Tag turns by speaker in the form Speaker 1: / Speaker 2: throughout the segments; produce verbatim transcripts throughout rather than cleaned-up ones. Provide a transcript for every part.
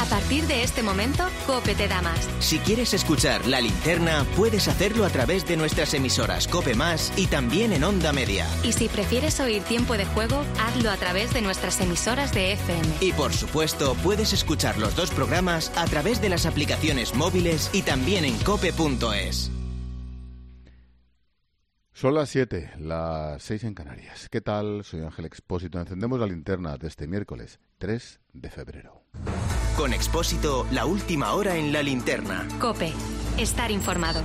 Speaker 1: partir de este momento, COPE te da más.
Speaker 2: Si quieres escuchar La Linterna, puedes hacerlo a través de nuestras emisoras COPE Más y también en Onda Media.
Speaker 1: Y si prefieres oír Tiempo de Juego, hazlo a través de nuestras emisoras de F M.
Speaker 2: Y por supuesto, puedes escuchar los dos programas a través de las aplicaciones móviles y también en cope punto es.
Speaker 3: Son las siete, las seis en Canarias. ¿Qué tal? Soy Ángel Expósito. Encendemos la linterna de este miércoles tres de febrero.
Speaker 2: Con Expósito, la última hora en La Linterna.
Speaker 1: COPE. Estar informado.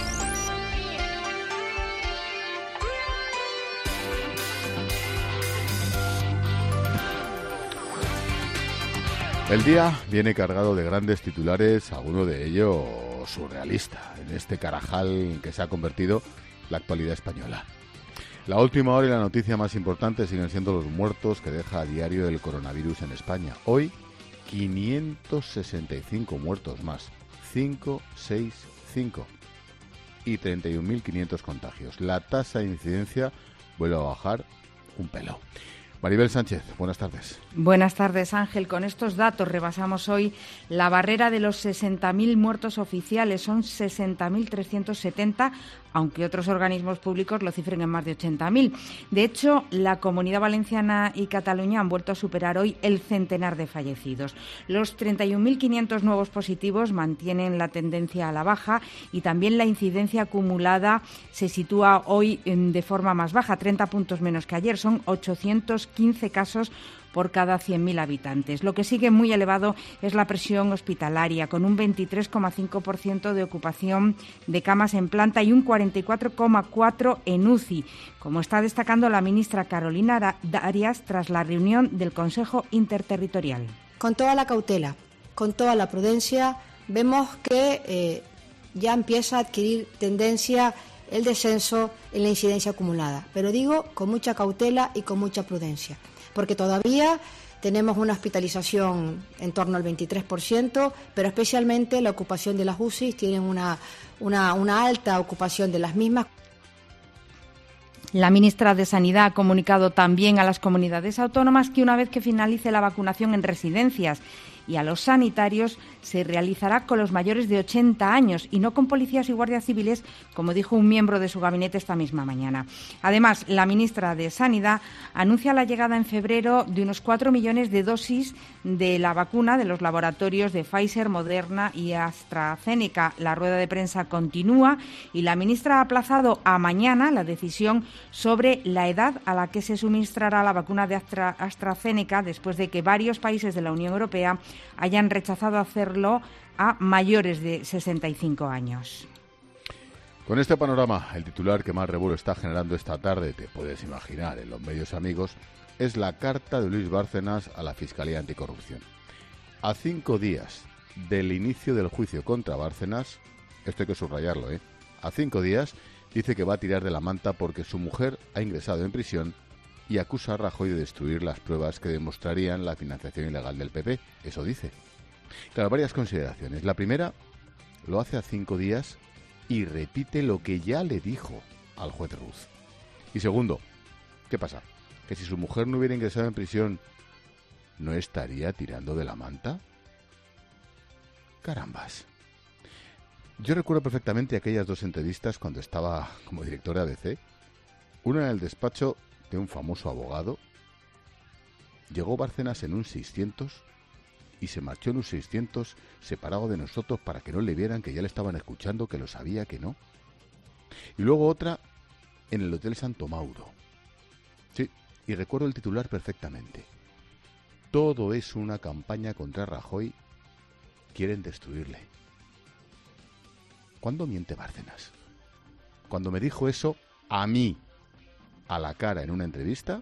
Speaker 3: El día viene cargado de grandes titulares, alguno de ellos surrealista, en este carajal en que se ha convertido la actualidad española. La última hora y la noticia más importante siguen siendo los muertos que deja a diario el coronavirus en España. Hoy, quinientos sesenta y cinco muertos más, quinientos sesenta y cinco, y treinta y un mil quinientos contagios. La tasa de incidencia vuelve a bajar un pelo. Maribel Sánchez, buenas tardes.
Speaker 4: Buenas tardes, Ángel. Con estos datos rebasamos hoy la barrera de los sesenta mil muertos oficiales. Son sesenta mil trescientos setenta, aunque otros organismos públicos lo cifren en más de ochenta mil. De hecho, la Comunidad Valenciana y Cataluña han vuelto a superar hoy el centenar de fallecidos. Los treinta y un mil quinientos nuevos positivos mantienen la tendencia a la baja y también la incidencia acumulada se sitúa hoy de forma más baja, treinta puntos menos que ayer. Son ochocientos quince casos por cada cien mil habitantes. Lo que sigue muy elevado es la presión hospitalaria, con un veintitrés coma cinco por ciento de ocupación de camas en planta y un cuarenta y cuatro coma cuatro por ciento en U C I, como está destacando la ministra Carolina Darias tras la reunión del Consejo Interterritorial.
Speaker 5: Con toda la cautela, con toda la prudencia, vemos que eh, ya empieza a adquirir tendencia el descenso en la incidencia acumulada, pero digo con mucha cautela y con mucha prudencia, porque todavía tenemos una hospitalización en torno al veintitrés por ciento, pero especialmente la ocupación de las U C I tienen una, una, una alta ocupación de las mismas.
Speaker 4: La ministra de Sanidad ha comunicado también a las comunidades autónomas que una vez que finalice la vacunación en residencias y a los sanitarios se realizará con los mayores de ochenta años y no con policías y guardias civiles, como dijo un miembro de su gabinete esta misma mañana. Además, la ministra de Sanidad anuncia la llegada en febrero de unos cuatro millones de dosis de la vacuna de los laboratorios de Pfizer, Moderna y AstraZeneca. La rueda de prensa continúa y la ministra ha aplazado a mañana la decisión sobre la edad a la que se suministrará la vacuna de Astra, AstraZeneca después de que varios países de la Unión Europea hayan rechazado hacerlo a mayores de sesenta y cinco años.
Speaker 3: Con este panorama, el titular que más revuelo está generando esta tarde, te puedes imaginar, en los medios amigos, es la carta de Luis Bárcenas a la Fiscalía Anticorrupción. A cinco días del inicio del juicio contra Bárcenas, esto hay que subrayarlo, ¿eh? A cinco días, dice que va a tirar de la manta porque su mujer ha ingresado en prisión y acusa a Rajoy de destruir las pruebas que demostrarían la financiación ilegal del P P. Eso dice. Claro, varias consideraciones. La primera, lo hace a cinco días y repite lo que ya le dijo al juez Ruz. Y segundo, ¿qué pasa? ¿Que si su mujer no hubiera ingresado en prisión, no estaría tirando de la manta? Carambas. Yo recuerdo perfectamente aquellas dos entrevistas cuando estaba como directora de A B C. Una en el despacho de un famoso abogado. Llegó Bárcenas en un seiscientos y se marchó en un seiscientos separado de nosotros para que no le vieran que ya le estaban escuchando, que lo sabía, que no. Y luego otra en el Hotel Santo Mauro. Sí, y recuerdo el titular perfectamente. Todo es una campaña contra Rajoy. Quieren destruirle. ¿Cuándo miente Bárcenas? Cuando me dijo eso a mí, a la cara en una entrevista,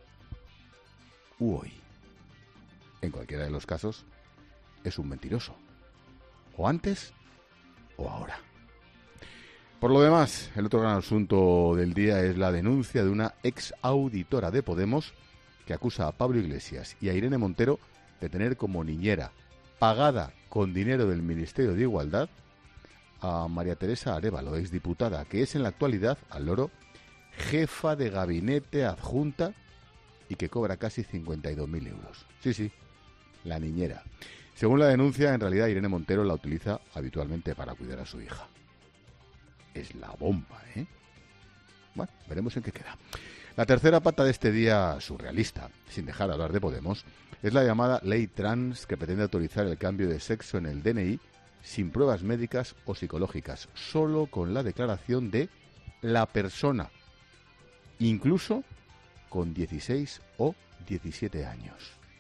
Speaker 3: u hoy. En cualquiera de los casos, es un mentiroso. O antes, o ahora. Por lo demás, el otro gran asunto del día es la denuncia de una ex auditora de Podemos que acusa a Pablo Iglesias y a Irene Montero de tener como niñera, pagada con dinero del Ministerio de Igualdad, a María Teresa Arévalo, exdiputada, que es en la actualidad, al loro, jefa de gabinete adjunta y que cobra casi cincuenta y dos mil euros. Sí, sí, la niñera. Según la denuncia, en realidad Irene Montero la utiliza habitualmente para cuidar a su hija. Es la bomba, ¿eh? Bueno, veremos en qué queda. La tercera pata de este día surrealista, sin dejar de hablar de Podemos, es la llamada ley trans, que pretende autorizar el cambio de sexo en el D N I sin pruebas médicas o psicológicas, solo con la declaración de la persona, incluso con dieciséis o diecisiete años.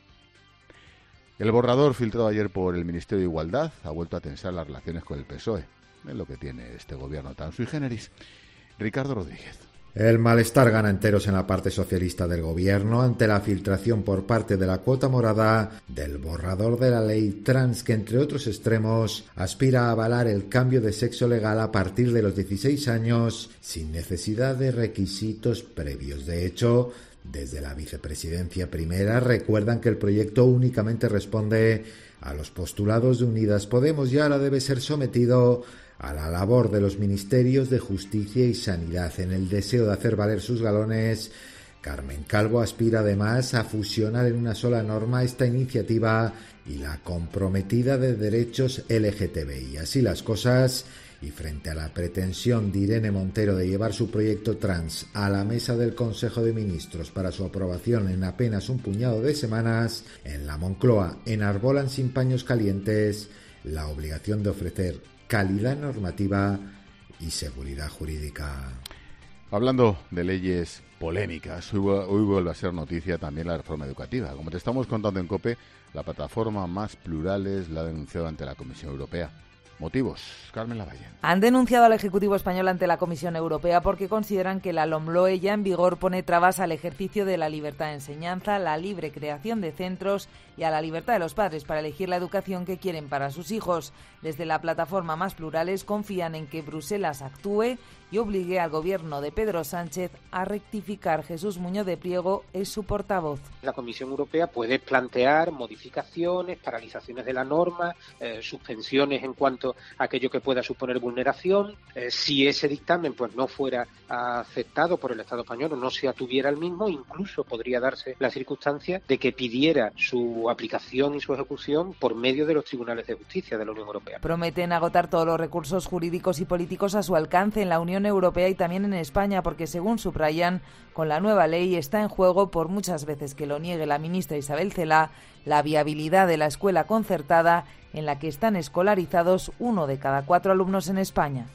Speaker 3: El borrador filtrado ayer por el Ministerio de Igualdad ha vuelto a tensar las relaciones con el P S O E. Es lo que tiene este gobierno tan sui generis. Ricardo Rodríguez.
Speaker 6: El malestar gana enteros en la parte socialista del gobierno ante la filtración por parte de la cuota morada del borrador de la ley trans, que entre otros extremos aspira a avalar el cambio de sexo legal a partir de los dieciséis años sin necesidad de requisitos previos. De hecho, desde la vicepresidencia primera recuerdan que el proyecto únicamente responde a los postulados de Unidas Podemos y ahora debe ser sometido a la labor de los ministerios de Justicia y Sanidad. En el deseo de hacer valer sus galones, Carmen Calvo aspira además a fusionar en una sola norma esta iniciativa y la comprometida de derechos L G T B I. Así las cosas, y frente a la pretensión de Irene Montero de llevar su proyecto trans a la mesa del Consejo de Ministros para su aprobación en apenas un puñado de semanas, en la Moncloa enarbolan sin paños calientes la obligación de ofrecer calidad normativa y seguridad jurídica.
Speaker 3: Hablando de leyes polémicas, hoy, hoy vuelve a ser noticia también la reforma educativa. Como te estamos contando en COPE, la plataforma Más Plurales la ha denunciado ante la Comisión Europea. Motivos, Carmen Lavalle.
Speaker 7: Han denunciado al Ejecutivo español ante la Comisión Europea porque consideran que la LOMLOE ya en vigor pone trabas al ejercicio de la libertad de enseñanza, la libre creación de centros y a la libertad de los padres para elegir la educación que quieren para sus hijos. Desde la plataforma Más Plurales confían en que Bruselas actúe y obligue al gobierno de Pedro Sánchez a rectificar. Jesús Muñoz de Priego es su portavoz.
Speaker 8: La Comisión Europea puede plantear modificaciones, paralizaciones de la norma, eh, suspensiones en cuanto a aquello que pueda suponer vulneración. Eh, si ese dictamen pues no fuera aceptado por el Estado español o no se atuviera al mismo, incluso podría darse la circunstancia de que pidiera su aplicación y su ejecución por medio de los tribunales de justicia de la Unión Europea.
Speaker 7: Prometen agotar todos los recursos jurídicos y políticos a su alcance en la Unión Europea y también en España, porque según subrayan, con la nueva ley está en juego, por muchas veces que lo niegue la ministra Isabel Celaá, la viabilidad de la escuela concertada en la que están escolarizados uno de cada cuatro alumnos en España.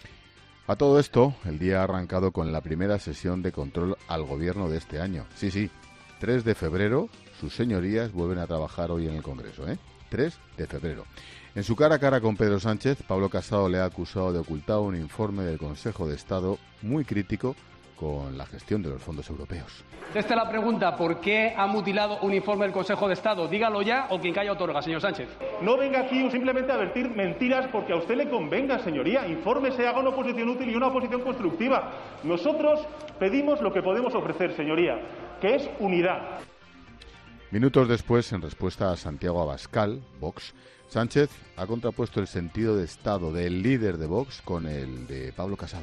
Speaker 3: A todo esto, el día ha arrancado con la primera sesión de control al gobierno de este año. Sí, sí, tres de febrero, sus señorías vuelven a trabajar hoy en el Congreso, ¿eh? tres de febrero. En su cara a cara con Pedro Sánchez, Pablo Casado le ha acusado de ocultar un informe del Consejo de Estado muy crítico con la gestión de los fondos europeos.
Speaker 9: Esta es la pregunta: ¿por qué ha mutilado un informe del Consejo de Estado? Dígalo ya o quien calla otorga, señor Sánchez.
Speaker 10: No venga aquí simplemente a vertir mentiras porque a usted le convenga, señoría. Infórmese, haga una oposición útil y una oposición constructiva. Nosotros pedimos lo que podemos ofrecer, señoría, que es unidad.
Speaker 3: Minutos después, en respuesta a Santiago Abascal, Vox, Sánchez ha contrapuesto el sentido de Estado del líder de Vox con el de Pablo Casado.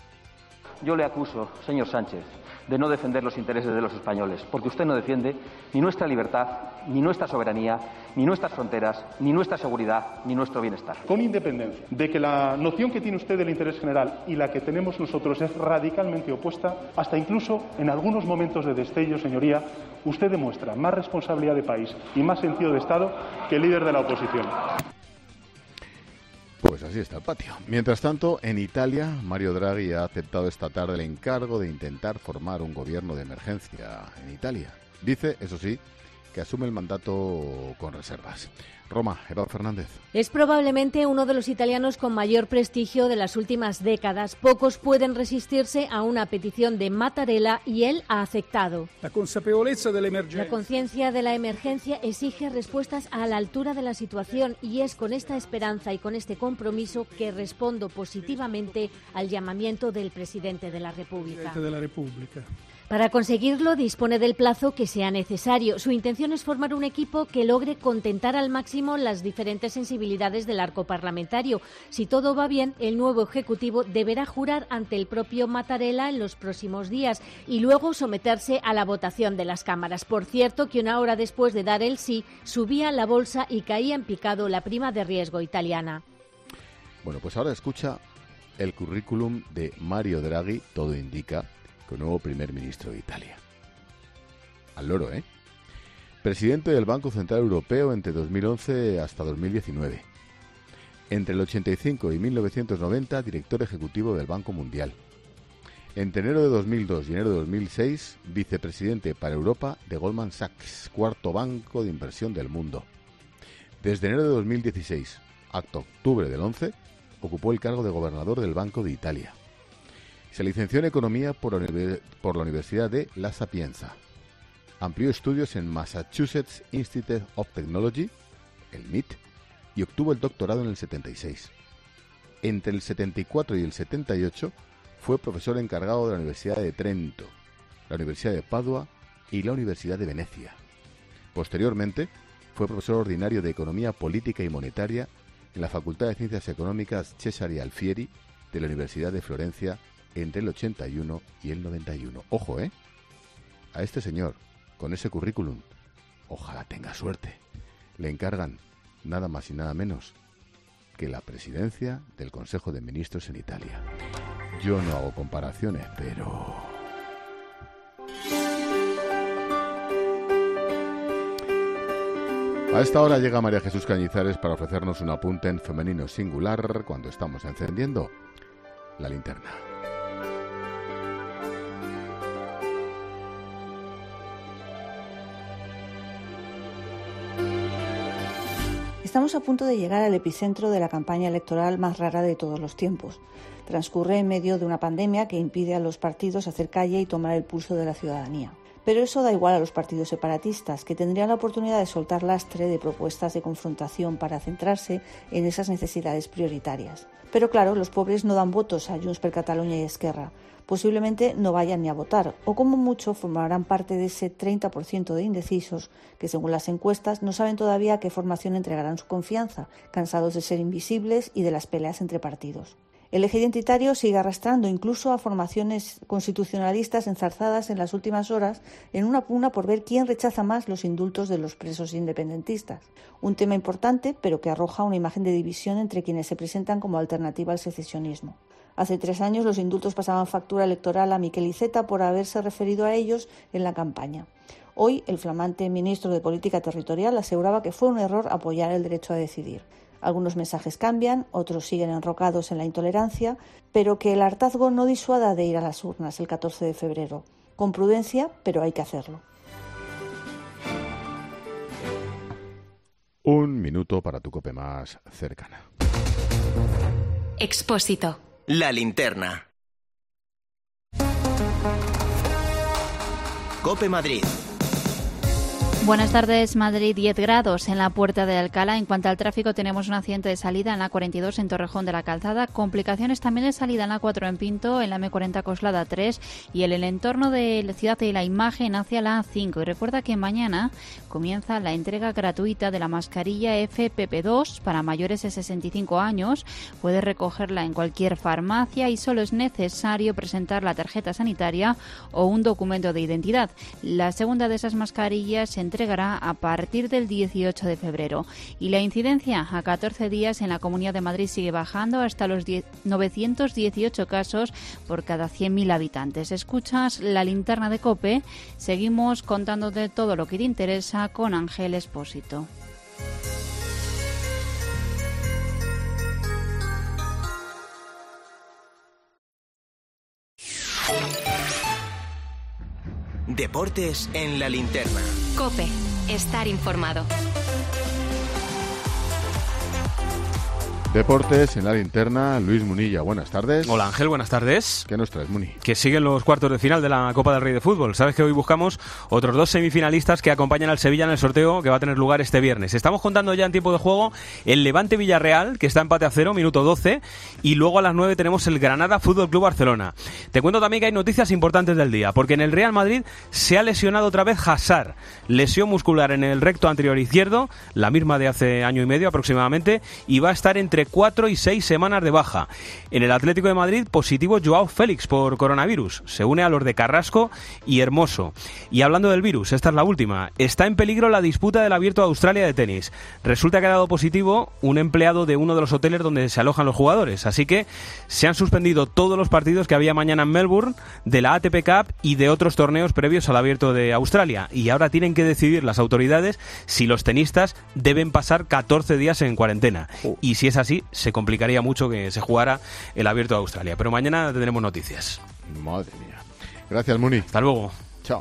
Speaker 11: Yo le acuso, señor Sánchez, de no defender los intereses de los españoles, porque usted no defiende ni nuestra libertad, ni nuestra soberanía, ni nuestras fronteras, ni nuestra seguridad, ni nuestro bienestar.
Speaker 10: Con independencia de que la noción que tiene usted del interés general y la que tenemos nosotros es radicalmente opuesta, hasta incluso en algunos momentos de destello, señoría, usted demuestra más responsabilidad de país y más sentido de Estado que el líder de la oposición.
Speaker 3: Pues así está el patio. Mientras tanto, en Italia, Mario Draghi ha aceptado esta tarde el encargo de intentar formar un gobierno de emergencia en Italia. Dice, eso sí, que asume el mandato con reservas. Roma, Eva Fernández.
Speaker 12: Es probablemente uno de los italianos con mayor prestigio de las últimas décadas. Pocos pueden resistirse a una petición de Mattarella y él ha aceptado.
Speaker 13: La consapevolezza dell'emergenza.
Speaker 12: La conciencia de la emergencia exige respuestas a la altura de la situación y es con esta esperanza y con este compromiso que respondo positivamente al llamamiento del presidente de la República.
Speaker 13: De la República.
Speaker 12: Para conseguirlo dispone del plazo que sea necesario. Su intención es formar un equipo que logre contentar al máximo las diferentes sensibilidades del arco parlamentario. Si todo va bien, el nuevo Ejecutivo deberá jurar ante el propio Mattarella en los próximos días y luego someterse a la votación de las cámaras. Por cierto, que una hora después de dar el sí, subía la bolsa y caía en picado la prima de riesgo italiana.
Speaker 3: Bueno, pues ahora escucha el currículum de Mario Draghi. Todo indica que nuevo primer ministro de Italia. Al loro, ¿eh? Presidente del Banco Central Europeo entre dos mil once hasta dos mil diecinueve. Entre el ochenta y cinco y mil novecientos noventa, director ejecutivo del Banco Mundial. Entre enero de dos mil dos y enero de dos mil seis, vicepresidente para Europa de Goldman Sachs, cuarto banco de inversión del mundo. Desde enero de dos mil dieciséis hasta octubre del once, ocupó el cargo de gobernador del Banco de Italia. Se licenció en Economía por la, Univers- por la Universidad de La Sapienza. Amplió estudios en Massachusetts Institute of Technology, el M I T, y obtuvo el doctorado en el setenta y seis. Entre el setenta y cuatro y el setenta y ocho fue profesor encargado de la Universidad de Trento, la Universidad de Padua y la Universidad de Venecia. Posteriormente, fue profesor ordinario de Economía Política y Monetaria en la Facultad de Ciencias Económicas Cesare Alfieri de la Universidad de Florencia entre el ochenta y uno y el noventa y uno. Ojo, ¿eh? A este señor, con ese currículum, ojalá tenga suerte. Le encargan nada más y nada menos que la presidencia del Consejo de Ministros en Italia. Yo no hago comparaciones, pero... A esta hora llega María Jesús Cañizares para ofrecernos un apunte en femenino singular cuando estamos encendiendo la linterna.
Speaker 14: Estamos a punto de llegar al epicentro de la campaña electoral más rara de todos los tiempos. Transcurre en medio de una pandemia que impide a los partidos hacer calle y tomar el pulso de la ciudadanía. Pero eso da igual a los partidos separatistas, que tendrían la oportunidad de soltar lastre de propuestas de confrontación para centrarse en esas necesidades prioritarias. Pero claro, los pobres no dan votos a Junts per Catalunya y Esquerra. Posiblemente no vayan ni a votar, o como mucho formarán parte de ese treinta por ciento de indecisos que, según las encuestas, no saben todavía a qué formación entregarán su confianza, cansados de ser invisibles y de las peleas entre partidos. El eje identitario sigue arrastrando incluso a formaciones constitucionalistas enzarzadas en las últimas horas en una pugna por ver quién rechaza más los indultos de los presos independentistas. Un tema importante, pero que arroja una imagen de división entre quienes se presentan como alternativa al secesionismo. Hace tres años los indultos pasaban factura electoral a Miquel Iceta por haberse referido a ellos en la campaña. Hoy, el flamante ministro de Política Territorial aseguraba que fue un error apoyar el derecho a decidir. Algunos mensajes cambian, otros siguen enrocados en la intolerancia, pero que el hartazgo no disuada de ir a las urnas el catorce de febrero. Con prudencia, pero hay que hacerlo.
Speaker 3: Un minuto para tu COPE más cercana.
Speaker 1: Expósito.
Speaker 2: La linterna. COPE Madrid.
Speaker 15: Buenas tardes, Madrid, diez grados en la Puerta de Alcalá. En cuanto al tráfico, tenemos un accidente de salida en la cuarenta y dos en Torrejón de la Calzada, complicaciones también de salida en la cuatro en Pinto, en la eme cuarenta Coslada tres y en el entorno de la Ciudad de la Imagen hacia la A cinco. Y recuerda que mañana comienza la entrega gratuita de la mascarilla F P P dos para mayores de sesenta y cinco años. Puedes recogerla en cualquier farmacia y solo es necesario presentar la tarjeta sanitaria o un documento de identidad. La segunda de esas mascarillas se entregará a partir del dieciocho de febrero. Y la incidencia a catorce días en la Comunidad de Madrid sigue bajando hasta los novecientos dieciocho casos por cada cien mil habitantes. Escuchas la linterna de COPE. Seguimos contándote todo lo que te interesa con Ángel Expósito.
Speaker 2: Deportes en la linterna.
Speaker 1: COPE. Estar informado.
Speaker 3: Deportes en la linterna, Luis Munilla, buenas tardes.
Speaker 16: Hola Ángel, buenas tardes.
Speaker 3: ¿Qué nos traes, Muni?
Speaker 16: Que siguen los cuartos de final de la Copa del Rey de Fútbol. Sabes que hoy buscamos otros dos semifinalistas que acompañan al Sevilla en el sorteo que va a tener lugar este viernes. Estamos contando ya en tiempo de juego el Levante Villarreal, que está empate a cero, minuto doce, y luego a las nueve tenemos el Granada Fútbol Club Barcelona. Te cuento también que hay noticias importantes del día, porque en el Real Madrid se ha lesionado otra vez Hazard, lesión muscular en el recto anterior izquierdo, la misma de hace año y medio aproximadamente, y va a estar entre cuatro y seis semanas de baja. En el Atlético de Madrid, positivo Joao Félix por coronavirus. Se une a los de Carrasco y Hermoso. Y hablando del virus, esta es la última. Está en peligro la disputa del Abierto de Australia de tenis. Resulta que ha dado positivo un empleado de uno de los hoteles donde se alojan los jugadores. Así que se han suspendido todos los partidos que había mañana en Melbourne, de la A T P Cup y de otros torneos previos al Abierto de Australia. Y ahora tienen que decidir las autoridades si los tenistas deben pasar catorce días en cuarentena. Y si es así, se complicaría mucho que se jugara el Abierto de Australia. Pero mañana tendremos noticias.
Speaker 3: Madre mía. Gracias, Muni.
Speaker 16: Hasta luego.
Speaker 3: Chao.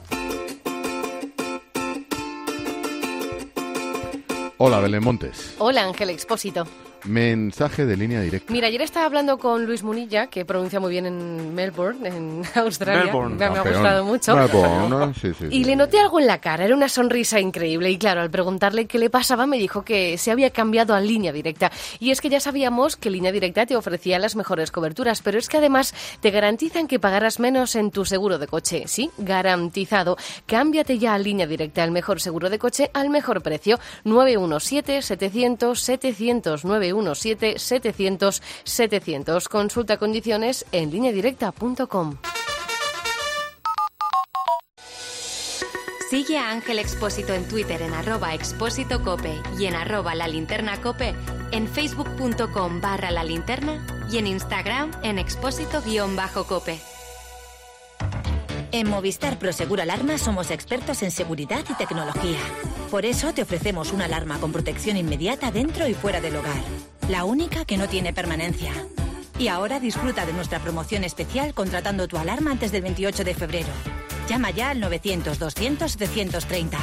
Speaker 3: Hola, Belén Montes.
Speaker 17: Hola, Ángel Expósito.
Speaker 3: Mensaje de línea directa.
Speaker 17: Mira, ayer estaba hablando con Luis Munilla, que pronuncia muy bien en Melbourne, en Australia.
Speaker 3: Melbourne.
Speaker 17: Me, me ha
Speaker 3: Campeón.
Speaker 17: gustado mucho.
Speaker 3: Melbourne, ¿no? Sí, sí,
Speaker 17: Y
Speaker 3: sí.
Speaker 17: le noté algo en la cara, era una sonrisa increíble. Y claro, al preguntarle qué le pasaba, me dijo que se había cambiado a Línea Directa. Y es que ya sabíamos que Línea Directa te ofrecía las mejores coberturas, pero es que además te garantizan que pagarás menos en tu seguro de coche. Sí, garantizado. Cámbiate ya a Línea Directa, el mejor seguro de coche al mejor precio. nueve uno siete, setecientos, setecientos, nueve uno siete, setecientos, setecientos. Consulta condiciones en línea directa punto com.
Speaker 1: Sigue a Ángel Expósito en Twitter en arroba expósito cope y en arroba la linterna cope, en facebook punto com barra la linterna y en Instagram en expósito guión bajo cope.
Speaker 18: En Movistar Prosegur Alarma somos expertos en seguridad y tecnología. Por eso te ofrecemos una alarma con protección inmediata dentro y fuera del hogar. La única que no tiene permanencia. Y ahora disfruta de nuestra promoción especial contratando tu alarma antes del veintiocho de febrero. Llama ya al novecientos, doscientos, setecientos treinta.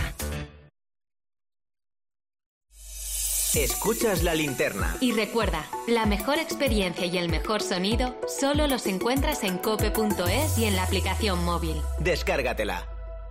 Speaker 2: Escuchas La Linterna.
Speaker 1: Y recuerda, la mejor experiencia y el mejor sonido solo los encuentras en cope punto es y en la aplicación móvil.
Speaker 2: Descárgatela.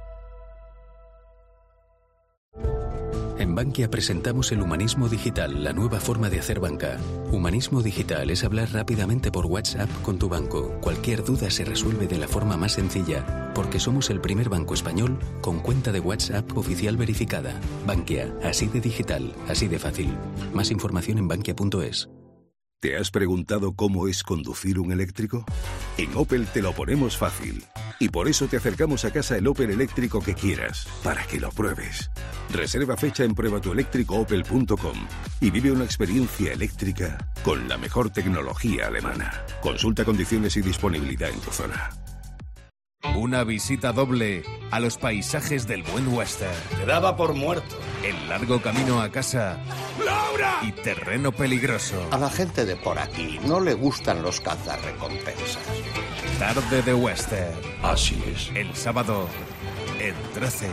Speaker 19: En Bankia presentamos el humanismo digital, la nueva forma de hacer banca. Humanismo digital es hablar rápidamente por WhatsApp con tu banco. Cualquier duda se resuelve de la forma más sencilla, porque somos el primer banco español con cuenta de WhatsApp oficial verificada. Bankia, así de digital, así de fácil. Más información en bankia punto es.
Speaker 20: ¿Te has preguntado cómo es conducir un eléctrico? En Opel te lo ponemos fácil. Y por eso te acercamos a casa el Opel eléctrico que quieras, para que lo pruebes. Reserva fecha en prueba tu eléctrico opel punto com y vive una experiencia eléctrica con la mejor tecnología alemana. Consulta condiciones y disponibilidad en tu zona.
Speaker 21: Una visita doble a los paisajes del buen western.
Speaker 22: Te daba por muerto.
Speaker 21: El largo camino a casa. ¡Laura! Y terreno peligroso.
Speaker 22: A la gente de por aquí no le gustan los cazarrecompensas.
Speaker 21: Tarde de western.
Speaker 22: Así es.
Speaker 21: El sábado en trece.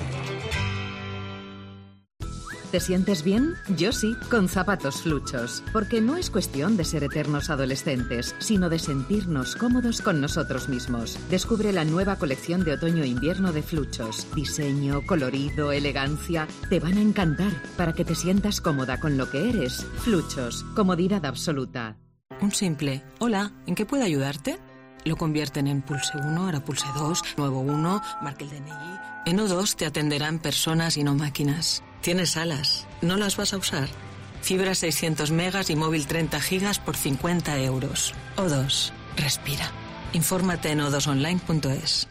Speaker 23: ¿Te sientes bien? Yo sí, con zapatos Fluchos. Porque no es cuestión de ser eternos adolescentes, sino de sentirnos cómodos con nosotros mismos. Descubre la nueva colección de otoño-invierno de Fluchos. Diseño, colorido, elegancia. Te van a encantar para que te sientas cómoda con lo que eres. Fluchos, comodidad absoluta.
Speaker 24: Un simple hola, ¿en qué puedo ayudarte? Lo convierten en pulse uno, ahora pulse dos, nuevo uno, marque el D N I. En O dos te atenderán personas y no máquinas. Tienes alas, ¿no las vas a usar? Fibra seiscientos megas y móvil treinta gigas por cincuenta euros. O dos, respira. Infórmate en o dos online punto es.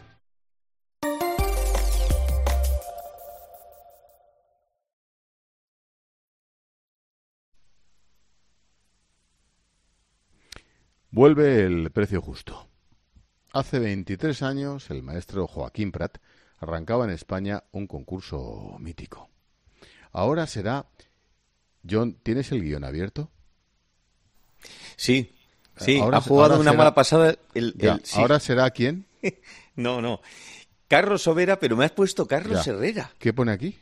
Speaker 3: Vuelve el precio justo. Hace veintitrés años, el maestro Joaquín Prat arrancaba en España un concurso mítico. Ahora será... John, ¿tienes el guión abierto?
Speaker 25: Sí, sí,
Speaker 3: ahora,
Speaker 25: ha jugado una
Speaker 3: será,
Speaker 25: mala pasada. El,
Speaker 3: ya,
Speaker 25: el, sí.
Speaker 3: ¿Ahora será quién?
Speaker 25: No, no. Carlos Sobera, pero me has puesto Carlos
Speaker 3: ya.
Speaker 25: Herrera.
Speaker 3: ¿Qué pone aquí?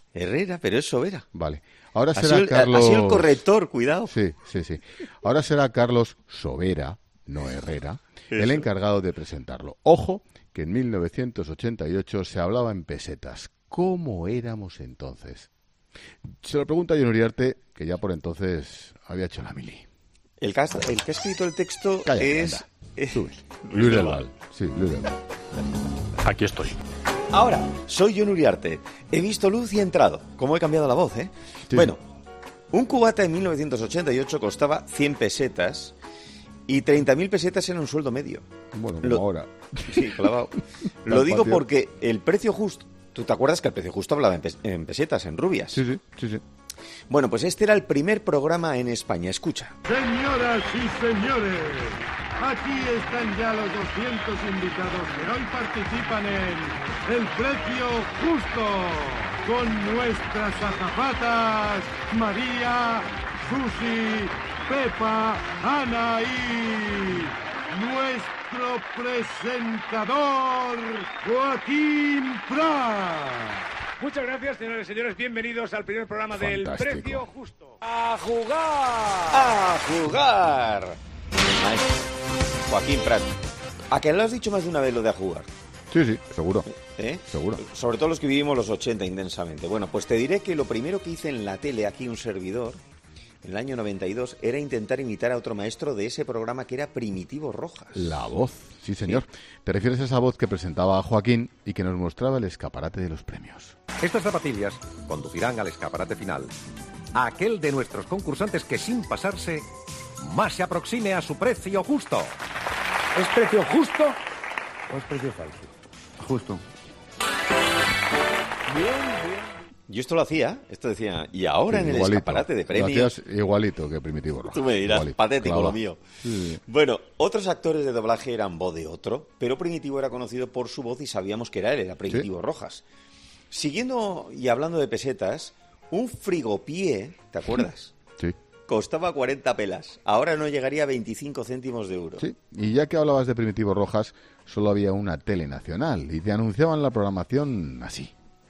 Speaker 25: Herrera, pero es Sobera.
Speaker 3: Vale. Ahora
Speaker 25: Ha
Speaker 3: será
Speaker 25: sido el-
Speaker 3: Carlos...
Speaker 25: ha sido el corrector, cuidado.
Speaker 3: Sí, sí, sí. Ahora será Carlos Sobera, no Herrera, el
Speaker 25: Eso.
Speaker 3: encargado de presentarlo. Ojo, que en mil novecientos ochenta y ocho se hablaba en pesetas. ¿Cómo éramos entonces? Se lo pregunta a John Uriarte, que ya por entonces había hecho la mili.
Speaker 25: El que ha, el que ha escrito el texto
Speaker 3: Cállate,
Speaker 25: es...
Speaker 3: anda.
Speaker 25: eh,
Speaker 3: Sube. Luis del Val. Sí, Luis del Val.
Speaker 4: Aquí estoy.
Speaker 25: Ahora, soy John Uriarte. He visto luz y he entrado. ¿Cómo he cambiado la voz, eh?
Speaker 3: Sí.
Speaker 25: Bueno, un cubata en mil novecientos ochenta y ocho costaba cien pesetas y treinta mil pesetas era un sueldo medio.
Speaker 3: Bueno, como
Speaker 25: Lo-
Speaker 3: ahora.
Speaker 25: Sí, clavado. Lo
Speaker 3: Tal
Speaker 25: digo
Speaker 3: patio.
Speaker 25: porque el precio justo... ¿Tú te acuerdas que el precio justo hablaba en, pes- en pesetas, en rubias?
Speaker 3: Sí, sí, sí, sí.
Speaker 25: Bueno, pues este era el primer programa en España. Escucha.
Speaker 5: Señoras y señores, aquí están ya los doscientos invitados que hoy participan en El Precio Justo, con nuestras azafatas María, Susi, Pepa, Ana y nuestro presentador Joaquín Prat.
Speaker 6: Muchas gracias, señores y señores. Bienvenidos al primer programa del
Speaker 3: Fantástico.
Speaker 6: Precio Justo. ¡A jugar!
Speaker 25: ¡A jugar! Maestro. Joaquín Prat. ¿A que lo has dicho más de una vez lo de a jugar?
Speaker 3: Sí, sí, seguro.
Speaker 25: ¿Eh?
Speaker 3: Seguro.
Speaker 25: Sobre todo los que vivimos los ochenta intensamente. Bueno, pues te diré que lo primero que hice en la tele, aquí un servidor, en el año noventa y dos, era intentar imitar a otro maestro de ese programa que era Primitivo Rojas.
Speaker 3: La voz, sí señor. Te refieres a esa voz que presentaba a Joaquín y que nos mostraba el escaparate de los premios.
Speaker 7: Estas zapatillas conducirán al escaparate final a aquel de nuestros concursantes que sin pasarse más se aproxime a su precio justo.
Speaker 6: ¿Es precio justo o es precio falso?
Speaker 7: Justo.
Speaker 6: Bien, bien.
Speaker 25: Yo esto lo hacía, esto decía, y ahora
Speaker 3: Sí,
Speaker 25: en el
Speaker 3: igualito.
Speaker 25: escaparate de
Speaker 3: Lo
Speaker 25: premios...
Speaker 3: hacías igualito que Primitivo Rojas.
Speaker 25: Tú me dirás,
Speaker 3: Igualito.
Speaker 25: patético
Speaker 3: Clava.
Speaker 25: lo mío.
Speaker 3: Sí.
Speaker 25: Bueno, otros actores de doblaje eran voz de otro, pero Primitivo era conocido por su voz y sabíamos que era él, era Primitivo Rojas. Siguiendo y hablando de pesetas, un frigopié, ¿te acuerdas?
Speaker 3: Sí.
Speaker 25: Costaba cuarenta pelas. Ahora no llegaría a veinticinco céntimos de euro.
Speaker 3: Sí, y ya que hablabas de Primitivo Rojas, solo había una tele nacional y te anunciaban la programación así.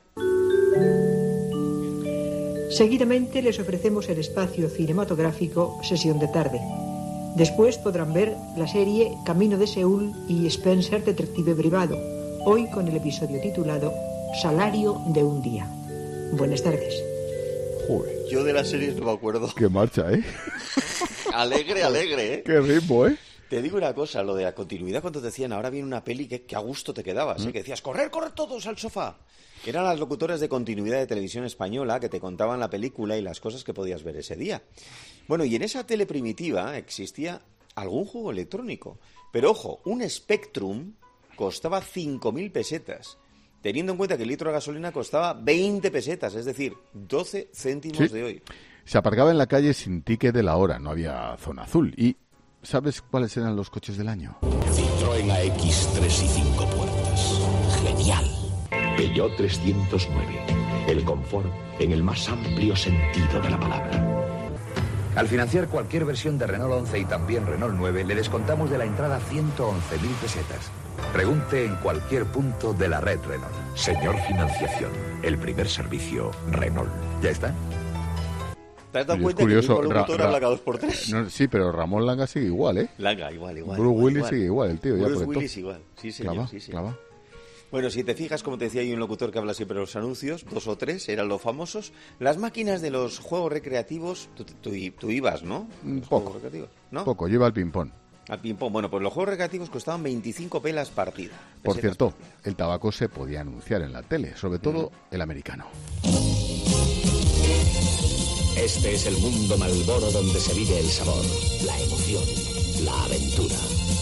Speaker 8: Seguidamente les ofrecemos el espacio cinematográfico Sesión de Tarde. Después podrán ver la serie Camino de Seúl y Spencer Detective Privado, hoy con el episodio titulado Salario de un día. Buenas tardes.
Speaker 3: Joder,
Speaker 25: Yo de las series no me acuerdo.
Speaker 3: qué marcha, ¿eh?
Speaker 25: Alegre, alegre, ¿eh?
Speaker 3: Qué ritmo, ¿eh?
Speaker 25: Te digo una cosa, lo de la continuidad cuando te decían, ahora viene una peli que, que a gusto te quedabas, ¿eh? Que decías, correr, correr todos al sofá. Eran las locutoras de continuidad de televisión española que te contaban la película y las cosas que podías ver ese día. Bueno, y en esa tele primitiva existía algún juego electrónico. Pero ojo, un Spectrum costaba cinco mil pesetas, teniendo en cuenta que el litro de gasolina costaba veinte pesetas, es decir, doce céntimos
Speaker 3: Sí.
Speaker 25: de hoy.
Speaker 3: Se aparcaba en la calle sin ticket de la hora, no había zona azul. ¿Y sabes cuáles eran los coches del año?
Speaker 26: Citroën A X tres y cinco puertas. Genial. Peugeot trescientos nueve. El confort en el más amplio sentido de la palabra.
Speaker 27: Al financiar cualquier versión de Renault once y también Renault nueve, le descontamos de la entrada ciento once mil pesetas. Pregunte en cualquier punto de la red Renault.
Speaker 26: Señor Financiación, el primer servicio Renault.
Speaker 27: ¿Ya está?
Speaker 25: ¿Te has dado
Speaker 3: Y es
Speaker 25: cuenta
Speaker 3: curioso,
Speaker 25: que el mismo
Speaker 3: Ra-
Speaker 25: locutor
Speaker 3: Ra-
Speaker 25: habla cada dos por tres?
Speaker 3: No, sí, pero Ramón Langa sigue igual, ¿eh?
Speaker 25: Langa, igual, igual.
Speaker 3: Bruce
Speaker 25: igual,
Speaker 3: Willis
Speaker 25: igual.
Speaker 3: sigue igual, el tío. ya
Speaker 25: Bruce
Speaker 3: por
Speaker 25: Willis
Speaker 3: entonces.
Speaker 25: igual, sí señor,
Speaker 3: Clava,
Speaker 25: sí señor.
Speaker 3: clava.
Speaker 25: Bueno, si te fijas, como te decía, hay un locutor que habla siempre en los anuncios, dos o tres, eran los famosos. Las máquinas de los juegos recreativos, tú, tú, tú ibas, ¿no?
Speaker 3: Un
Speaker 25: Los
Speaker 3: poco,
Speaker 25: juegos recreativos, ¿no?
Speaker 3: poco, lleva el ping-pong.
Speaker 25: Al ping-pong. Bueno, pues los juegos recreativos costaban veinticinco pelas partida.
Speaker 3: Por
Speaker 25: pesetas
Speaker 3: cierto,
Speaker 25: partida.
Speaker 3: el tabaco se podía anunciar en la tele, sobre todo el americano.
Speaker 26: Este es el mundo Malboro donde se vive el sabor, la emoción, la aventura.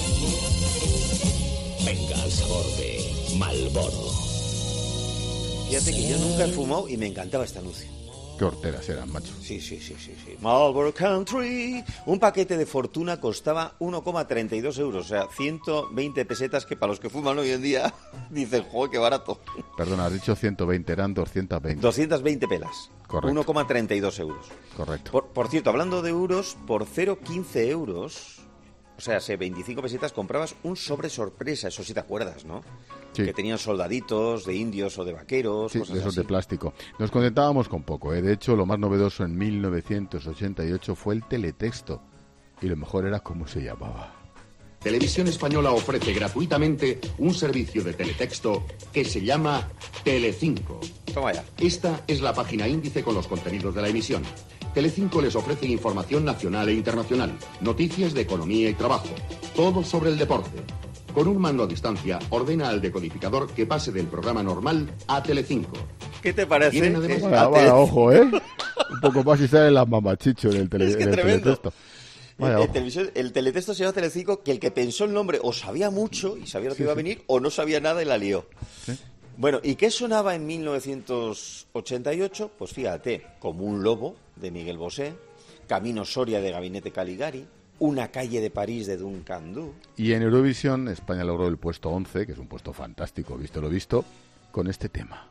Speaker 26: Venga al sabor de Malboro.
Speaker 25: Fíjate que yo nunca he fumado y me encantaba este anuncio.
Speaker 3: Qué horteras eran, macho.
Speaker 25: Sí, sí, sí, sí, sí. Marlboro Country. Un paquete de fortuna costaba uno coma treinta y dos euros, o sea, ciento veinte pesetas, que para los que fuman hoy en día dicen, joder, qué barato.
Speaker 3: Perdona, has dicho ciento veinte, eran doscientos veinte.
Speaker 25: doscientas veinte pelas.
Speaker 3: Correcto.
Speaker 25: uno coma treinta y dos euros.
Speaker 3: Correcto.
Speaker 25: Por, por cierto, hablando de euros, por cero coma quince euros o sea, hace veinticinco pesetas comprabas un sobre sorpresa, eso sí te acuerdas, ¿no?
Speaker 3: Sí.
Speaker 25: Que tenían soldaditos de indios o de vaqueros,
Speaker 3: sí,
Speaker 25: cosas
Speaker 3: de esos
Speaker 25: así.
Speaker 3: de plástico. Nos contentábamos con poco, ¿eh? De hecho, lo más novedoso en mil novecientos ochenta y ocho fue el teletexto. Y lo mejor era cómo se llamaba.
Speaker 9: Televisión Española ofrece gratuitamente un servicio de teletexto que se llama Telecinco.
Speaker 25: Toma ya.
Speaker 9: Esta es la página índice con los contenidos de la emisión. Telecinco les ofrece información nacional e internacional, noticias de economía y trabajo, todo sobre el deporte. Con un mando a distancia, ordena al decodificador que pase del programa normal a Telecinco.
Speaker 25: ¿Qué te parece?
Speaker 9: Tienen además-
Speaker 3: Vaya, vaya, ojo, ¿eh? Un poco más y sale la mamachicho del, tele,
Speaker 25: Es que
Speaker 3: del
Speaker 25: tremendo.
Speaker 3: teletexto. Vaya,
Speaker 25: El, el
Speaker 3: ojo.
Speaker 25: televisión- el teletexto se llama Telecinco, que el que pensó el nombre o sabía mucho y sabía lo que
Speaker 3: Sí,
Speaker 25: iba a
Speaker 3: sí.
Speaker 25: venir, o no sabía nada y la lió.
Speaker 3: Sí.
Speaker 25: Bueno, ¿y qué sonaba en mil novecientos ochenta y ocho? Pues fíjate, Como un lobo, de Miguel Bosé, Camino Soria, de Gabinete Caligari, Una calle de París, de Duncan Du.
Speaker 3: Y en Eurovisión, España logró el puesto once, que es un puesto fantástico, visto lo visto, con este tema.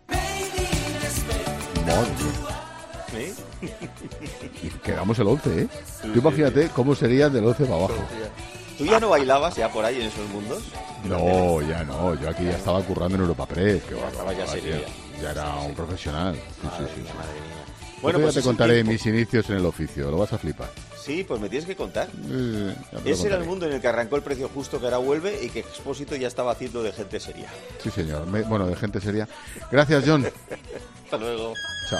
Speaker 3: Madre mía.
Speaker 25: ¿Eh?
Speaker 3: Y quedamos el once, ¿eh?
Speaker 25: Sí,
Speaker 3: Tú
Speaker 25: sí,
Speaker 3: imagínate cómo sería del once para abajo.
Speaker 25: ¿Tú ya no bailabas ya por ahí en esos mundos?
Speaker 3: No, ya no. Yo aquí ya estaba currando en Europa Press. Que va,
Speaker 25: Estaba ya
Speaker 3: va,
Speaker 25: serio
Speaker 3: tío. Ya era un profesional. Sí,
Speaker 25: Madre
Speaker 3: sí, sí,
Speaker 25: mía,
Speaker 3: sí.
Speaker 25: madre mía.
Speaker 3: Bueno,
Speaker 25: Bueno,
Speaker 3: ya
Speaker 25: pues
Speaker 3: te
Speaker 25: es el
Speaker 3: contaré
Speaker 25: tiempo.
Speaker 3: mis inicios en el oficio. Lo vas a flipar.
Speaker 25: Sí, pues me tienes que contar.
Speaker 3: Eh, ya te lo
Speaker 25: Ese era el
Speaker 3: contaré.
Speaker 25: mundo en el que arrancó el Precio Justo, que ahora vuelve, y que Expósito ya estaba haciendo de gente seria.
Speaker 3: Sí, señor. Me- bueno, de gente seria. Gracias, John.
Speaker 25: Hasta luego.
Speaker 3: Chao.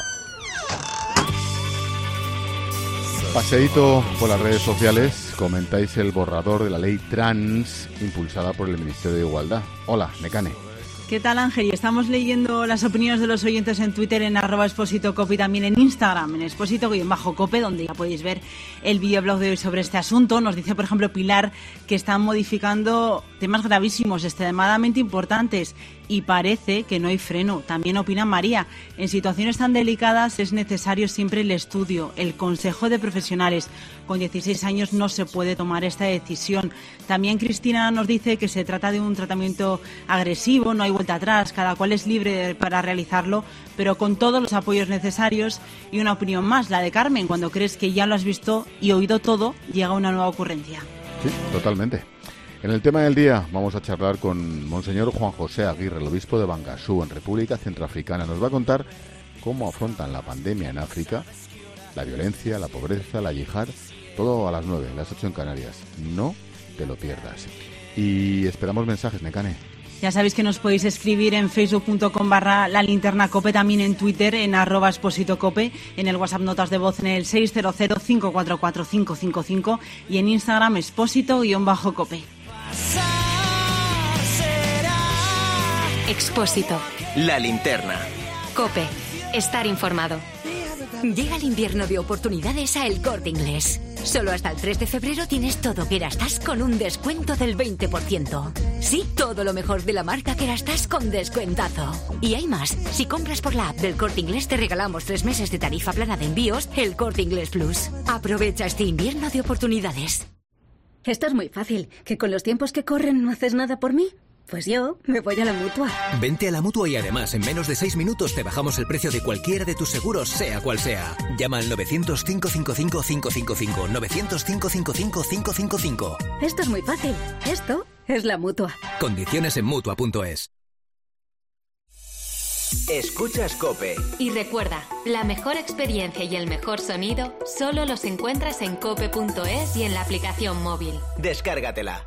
Speaker 3: Paseíto por las redes sociales, comentáis el borrador de la ley trans impulsada por el Ministerio de Igualdad. Hola, Necane.
Speaker 10: ¿Qué tal, Ángel? Y estamos leyendo las opiniones de los oyentes en Twitter, en arroba Expósito Cope, y también en Instagram, en Expósito-Cope, donde ya podéis ver el videoblog de hoy sobre este asunto. Nos dice, por ejemplo, Pilar, que están modificando temas gravísimos, extremadamente importantes, y parece que no hay freno. También opina María, en situaciones tan delicadas es necesario siempre el estudio, el consejo de profesionales. Con dieciséis años no se puede tomar esta decisión. También Cristina nos dice que se trata de un tratamiento agresivo, no hay vuelta atrás, cada cual es libre para realizarlo, pero con todos los apoyos necesarios. Y una opinión más, la de Carmen, cuando crees que ya lo has visto y oído todo, llega una nueva ocurrencia.
Speaker 3: Sí, totalmente. En el tema del día vamos a charlar con Monseñor Juan José Aguirre, el obispo de Bangasú, en República Centroafricana. Nos va a contar cómo afrontan la pandemia en África, la violencia, la pobreza, la yihad, todo a las nueve, las ocho en Canarias. No te lo pierdas. Y esperamos mensajes, Necane.
Speaker 10: Ya sabéis que nos podéis escribir en facebook.com barra la linterna cope, también en Twitter en arroba Expósito Cope, en el WhatsApp notas de voz en el seis cero cero, cinco cuatro cuatro, cinco cinco cinco y en Instagram expósito-cope.
Speaker 1: Expósito.
Speaker 2: La linterna.
Speaker 1: Cope. Estar informado.
Speaker 18: Llega el invierno de oportunidades a El Corte Inglés. Solo hasta el tres de febrero tienes todo Kerastase con un descuento del veinte por ciento. Sí, todo lo mejor de la marca Kerastase con descuentazo. Y hay más. Si compras por la app del Corte Inglés te regalamos tres meses de tarifa plana de envíos El Corte Inglés Plus. Aprovecha este invierno de oportunidades.
Speaker 11: Esto es muy fácil. ¿Que con los tiempos que corren no haces nada por mí? Pues yo me voy a la Mutua.
Speaker 12: Vente a la Mutua y además en menos de seis minutos te bajamos el precio de cualquiera de tus seguros, sea cual sea. Llama al novecientos, cinco cinco cinco, cinco cinco cinco, novecientos, cinco cinco cinco, cinco cinco cinco.
Speaker 11: Esto es muy fácil. Esto es la Mutua.
Speaker 12: Condiciones en Mutua punto es.
Speaker 2: Escuchas Cope.
Speaker 1: Y recuerda, la mejor experiencia y el mejor sonido solo los encuentras en cope punto es y en la aplicación móvil.
Speaker 2: Descárgatela.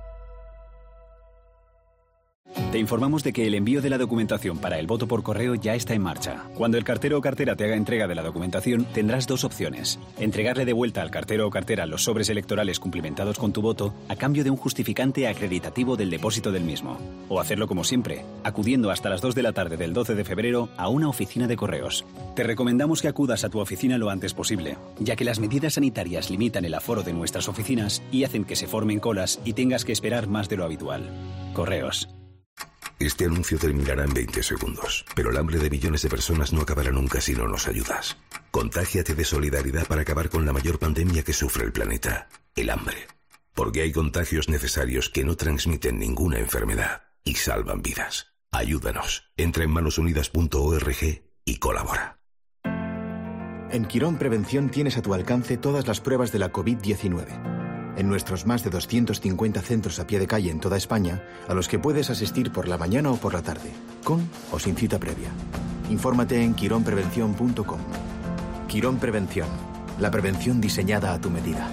Speaker 13: Te informamos de que el envío de la documentación para el voto por correo ya está en marcha. Cuando el cartero o cartera te haga entrega de la documentación, tendrás dos opciones. Entregarle de vuelta al cartero o cartera los sobres electorales cumplimentados con tu voto a cambio de un justificante acreditativo del depósito del mismo. O hacerlo como siempre, acudiendo hasta las dos de la tarde del doce de febrero a una oficina de correos. Te recomendamos que acudas a tu oficina lo antes posible, ya que las medidas sanitarias limitan el aforo de nuestras oficinas y hacen que se formen colas y tengas que esperar más de lo habitual. Correos.
Speaker 20: Este anuncio terminará en veinte segundos, pero el hambre de millones de personas no acabará nunca si no nos ayudas. Contágiate de solidaridad para acabar con la mayor pandemia que sufre el planeta, el hambre. Porque hay contagios necesarios que no transmiten ninguna enfermedad y salvan vidas. Ayúdanos. Entra en manos unidas punto org y colabora.
Speaker 14: En Quirón Prevención tienes a tu alcance todas las pruebas de la covid diecinueve. en nuestros más de doscientos cincuenta centros a pie de calle en toda España, a los que puedes asistir por la mañana o por la tarde, con o sin cita previa. Infórmate en quirón prevención punto com. Quirón Prevención, la prevención diseñada a tu medida.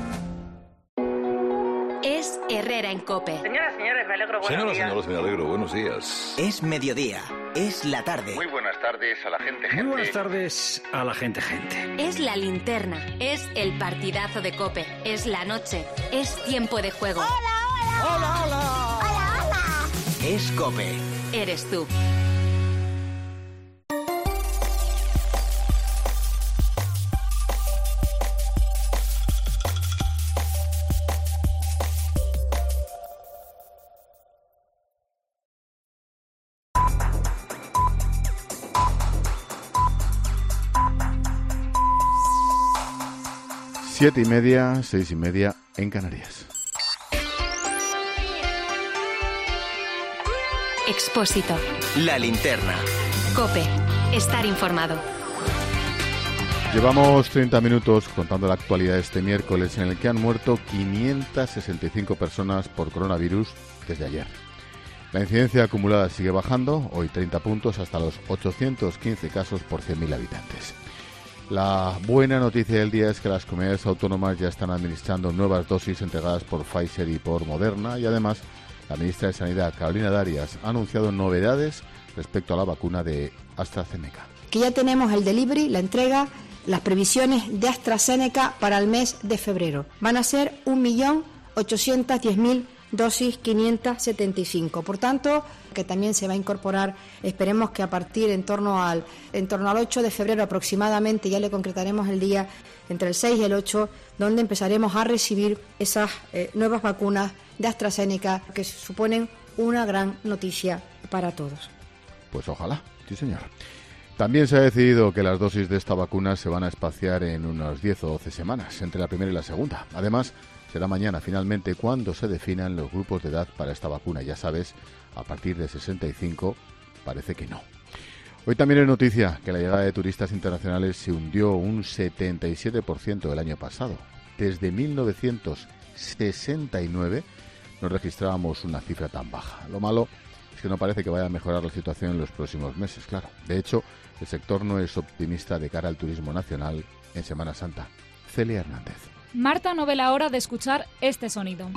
Speaker 1: Es Herrera en COPE.
Speaker 15: Señoras, señores, me alegro, buenos
Speaker 16: Señoras,
Speaker 15: días.
Speaker 16: señores, me alegro, buenos días.
Speaker 17: Es mediodía, es la tarde.
Speaker 16: Muy buenas tardes a la gente, gente.
Speaker 4: Muy buenas tardes a la gente, gente.
Speaker 1: Es la linterna, es el partidazo de COPE, es la noche, es tiempo de juego.
Speaker 17: ¡Hola, hola! ¡Hola, hola! ¡Hola, hola! Es COPE.
Speaker 1: Eres tú.
Speaker 3: Siete y media, seis y media en Canarias.
Speaker 1: Expósito.
Speaker 17: La linterna.
Speaker 1: COPE. Estar informado.
Speaker 3: Llevamos treinta minutos contando la actualidad de este miércoles, en el que han muerto quinientas sesenta y cinco personas por coronavirus desde ayer. La incidencia acumulada sigue bajando, hoy treinta puntos hasta los ochocientos quince casos por cien mil habitantes. La buena noticia del día es que las comunidades autónomas ya están administrando nuevas dosis entregadas por Pfizer y por Moderna, y además la ministra de Sanidad, Carolina Darias, ha anunciado novedades respecto a la vacuna de AstraZeneca.
Speaker 19: Que ya tenemos el delivery, la entrega, las previsiones de AstraZeneca para el mes de febrero. Van a ser un millón ochocientos diez mil dosis quinientas setenta y cinco. Por tanto, que también se va a incorporar, esperemos que a partir en torno al en torno al ocho de febrero aproximadamente, ya le concretaremos el día, entre el seis y el ocho, donde empezaremos a recibir esas eh, nuevas vacunas de AstraZeneca, que suponen una gran noticia para todos.
Speaker 3: Pues ojalá, sí señor. También se ha decidido que las dosis de esta vacuna se van a espaciar en unas diez o doce semanas, entre la primera y la segunda. Además, será mañana finalmente cuando se definan los grupos de edad para esta vacuna. Ya sabes, a partir de sesenta y cinco parece que no. Hoy también es noticia que la llegada de turistas internacionales se hundió un setenta y siete por ciento el año pasado. Desde mil novecientos sesenta y nueve no registrábamos una cifra tan baja. Lo malo es que no parece que vaya a mejorar la situación en los próximos meses, claro. De hecho, el sector no es optimista de cara al turismo nacional en Semana Santa. Celia Hernández.
Speaker 21: Marta no ve la hora de escuchar este sonido.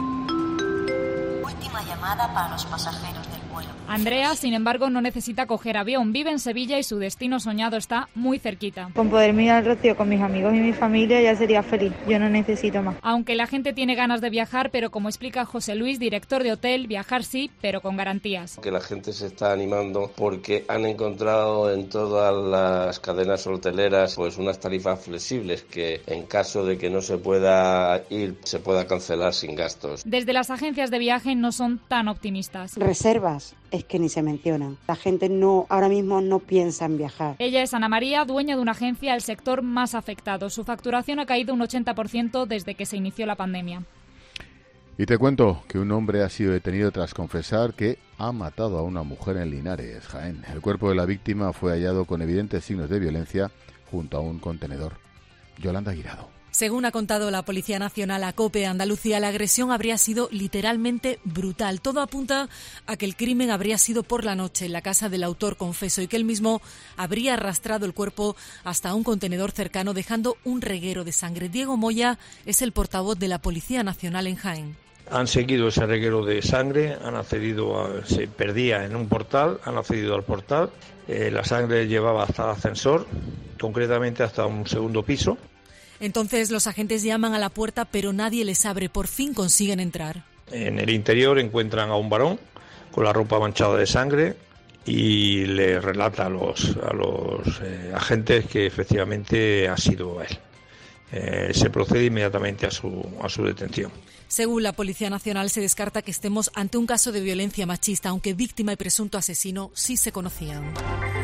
Speaker 22: Última llamada para los pasajeros del vuelo.
Speaker 21: Andrea, sin embargo, no necesita coger avión. Vive en Sevilla y su destino soñado está muy cerquita.
Speaker 28: Con poderme ir al Rocío con mis amigos y mi familia ya sería feliz. Yo no necesito más.
Speaker 21: Aunque la gente tiene ganas de viajar, pero como explica José Luis, director de hotel, viajar sí, pero con garantías.
Speaker 29: Que la gente se está animando porque han encontrado en todas las cadenas hoteleras pues unas tarifas flexibles que en caso de que no se pueda ir, se pueda cancelar sin gastos.
Speaker 21: Desde las agencias de viaje no son tan optimistas.
Speaker 30: Reservas es que ni se mencionan. La gente no ahora mismo no piensa en viajar.
Speaker 21: Ella es Ana María, dueña de una agencia, el sector más afectado. Su facturación ha caído un ochenta por ciento desde que se inició la pandemia.
Speaker 3: Y te cuento que un hombre ha sido detenido tras confesar que ha matado a una mujer en Linares, Jaén. El cuerpo de la víctima fue hallado con evidentes signos de violencia junto a un contenedor. Yolanda Guirado.
Speaker 31: Según ha contado la Policía Nacional a COPE Andalucía, la agresión habría sido literalmente brutal. Todo apunta a que el crimen habría sido por la noche en la casa del autor confeso y que él mismo habría arrastrado el cuerpo hasta un contenedor cercano, dejando un reguero de sangre. Diego Moya es el portavoz de la Policía Nacional en Jaén.
Speaker 32: Han seguido ese reguero de sangre, han accedido, a, se perdía en un portal, han accedido al portal. Eh, la sangre llevaba hasta el ascensor, concretamente hasta un segundo piso.
Speaker 31: Entonces los agentes llaman a la puerta, pero nadie les abre. Por fin consiguen entrar.
Speaker 32: En el interior encuentran a un varón con la ropa manchada de sangre y le relata a los, a los eh, agentes que efectivamente ha sido él. Eh, se procede inmediatamente a su, a su detención.
Speaker 31: Según la Policía Nacional, se descarta que estemos ante un caso de violencia machista, aunque víctima y presunto asesino sí se conocían.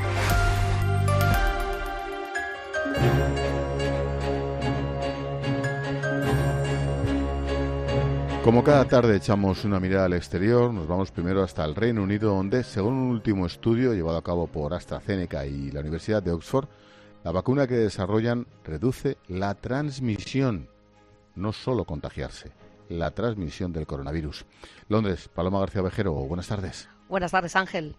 Speaker 3: Como cada tarde echamos una mirada al exterior, nos vamos primero hasta el Reino Unido, donde, según un último estudio llevado a cabo por AstraZeneca y la Universidad de Oxford, la vacuna que desarrollan reduce la transmisión, no solo contagiarse, la transmisión del coronavirus. Londres, Paloma García Vejero, buenas tardes.
Speaker 5: Buenas tardes, Ángel.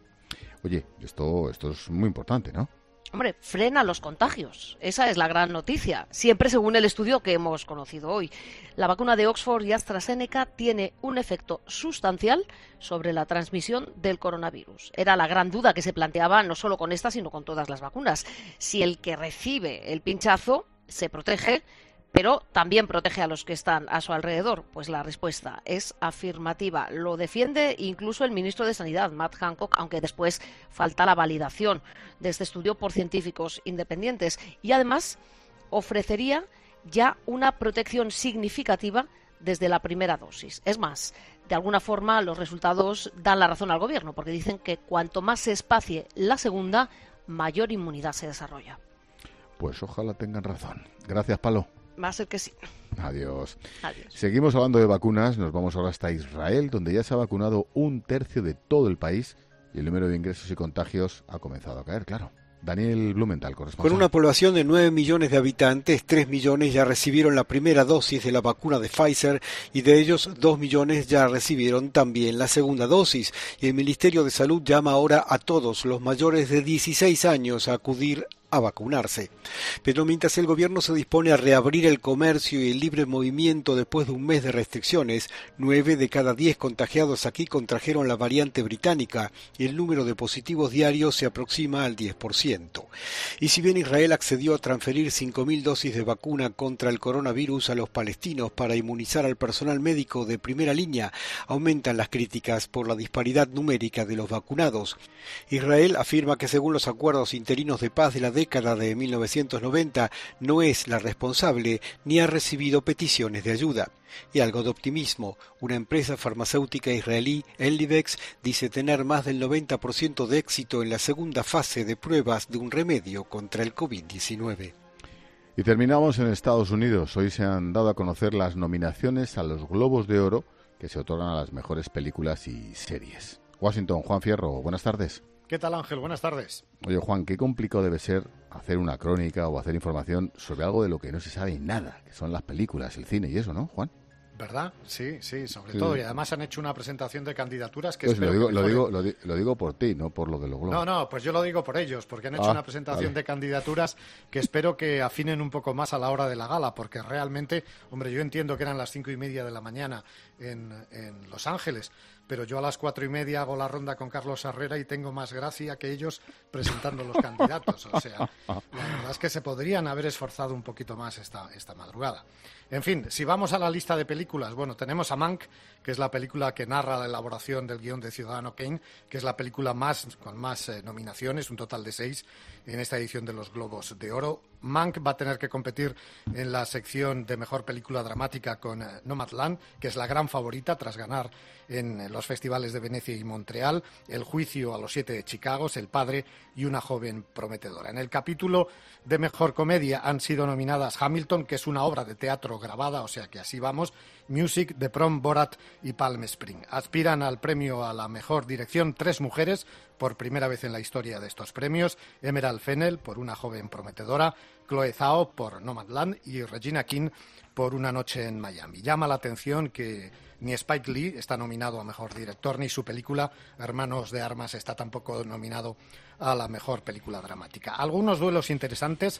Speaker 3: Oye, esto, esto es muy importante, ¿no?
Speaker 5: Hombre, frena los contagios. Esa es la gran noticia. Siempre según el estudio que hemos conocido hoy. La vacuna de Oxford y AstraZeneca tiene un efecto sustancial sobre la transmisión del coronavirus. Era la gran duda que se planteaba no solo con esta, sino con todas las vacunas. Si el que recibe el pinchazo se protege, pero también protege a los que están a su alrededor. Pues la respuesta es afirmativa. Lo defiende incluso el ministro de Sanidad, Matt Hancock, aunque después falta la validación de este estudio por científicos independientes. Y además ofrecería ya una protección significativa desde la primera dosis. Es más, de alguna forma los resultados dan la razón al gobierno, porque dicen que cuanto más se espacie la segunda, mayor inmunidad se desarrolla.
Speaker 3: Pues ojalá tengan razón. Gracias, Palo.
Speaker 5: Va a ser que sí.
Speaker 3: Adiós.
Speaker 5: Adiós.
Speaker 3: Seguimos hablando de vacunas. Nos vamos ahora hasta Israel, donde ya se ha vacunado un tercio de todo el país y el número de ingresos y contagios ha comenzado a caer, claro. Daniel Blumenthal, corresponsal.
Speaker 6: Con una población de nueve millones de habitantes, tres millones ya recibieron la primera dosis de la vacuna de Pfizer y de ellos dos millones ya recibieron también la segunda dosis. Y el Ministerio de Salud llama ahora a todos los mayores de dieciséis años a acudir a vacunarse. Pero mientras el gobierno se dispone a reabrir el comercio y el libre movimiento después de un mes de restricciones, nueve de cada diez contagiados aquí contrajeron la variante británica y el número de positivos diarios se aproxima al diez por ciento. Y si bien Israel accedió a transferir cinco mil dosis de vacuna contra el coronavirus a los palestinos para inmunizar al personal médico de primera línea, aumentan las críticas por la disparidad numérica de los vacunados. Israel afirma que según los acuerdos interinos de paz de la década de mil novecientos noventa no es la responsable ni ha recibido peticiones de ayuda. Y algo de optimismo. Una empresa farmacéutica israelí, Enlivex, dice tener más del noventa por ciento de éxito en la segunda fase de pruebas de un remedio contra el covid diecinueve.
Speaker 3: Y terminamos en Estados Unidos. Hoy se han dado a conocer las nominaciones a los Globos de Oro que se otorgan a las mejores películas y series. Washington, Juan Fierro, buenas tardes.
Speaker 7: ¿Qué tal, Ángel? Buenas tardes.
Speaker 3: Oye, Juan, qué complicado debe ser hacer una crónica o hacer información sobre algo de lo que no se sabe nada, que son las películas, el cine y eso, ¿no, Juan?
Speaker 7: ¿Verdad? Sí, sí, sobre
Speaker 3: Sí.
Speaker 7: todo. Y además han hecho una presentación de candidaturas que
Speaker 3: Pues lo
Speaker 7: espero
Speaker 3: digo,
Speaker 7: que
Speaker 3: lo,
Speaker 7: mejoren.
Speaker 3: digo, lo, di- lo digo por ti, no por lo de los globos.
Speaker 7: No, no, pues yo lo digo por ellos, porque han hecho
Speaker 3: Ah,
Speaker 7: una presentación
Speaker 3: vale.
Speaker 7: de candidaturas que espero que afinen un poco más a la hora de la gala, porque realmente, hombre, yo entiendo que eran las cinco y media de la mañana en, en Los Ángeles, pero yo a las cuatro y media hago la ronda con Carlos Herrera y tengo más gracia que ellos presentando los candidatos. O sea, la verdad es que se podrían haber esforzado un poquito más esta, esta madrugada. En fin, si vamos a la lista de películas, bueno, tenemos a Mank, que es la película que narra la elaboración del guión de Ciudadano Kane, que es la película más con más eh, nominaciones, un total de seis en esta edición de los Globos de Oro. Mank va a tener que competir en la sección de mejor película dramática con eh, Nomadland, que es la gran favorita tras ganar en eh, los festivales de Venecia y Montreal, El juicio a los siete de Chicago, El padre y Una joven prometedora. En el capítulo de mejor comedia han sido nominadas Hamilton, que es una obra de teatro grabada, o sea que así vamos, Music, The Prom, Borat y Palm Spring. Aspiran al premio a la mejor dirección tres mujeres, por primera vez en la historia de estos premios, Emerald Fennell por Una joven prometedora, Chloe Zhao por Nomadland y Regina King por Una noche en Miami. Llama la atención que ni Spike Lee está nominado a mejor director, ni su película Hermanos de Armas está tampoco nominado a la mejor película dramática. Algunos duelos interesantes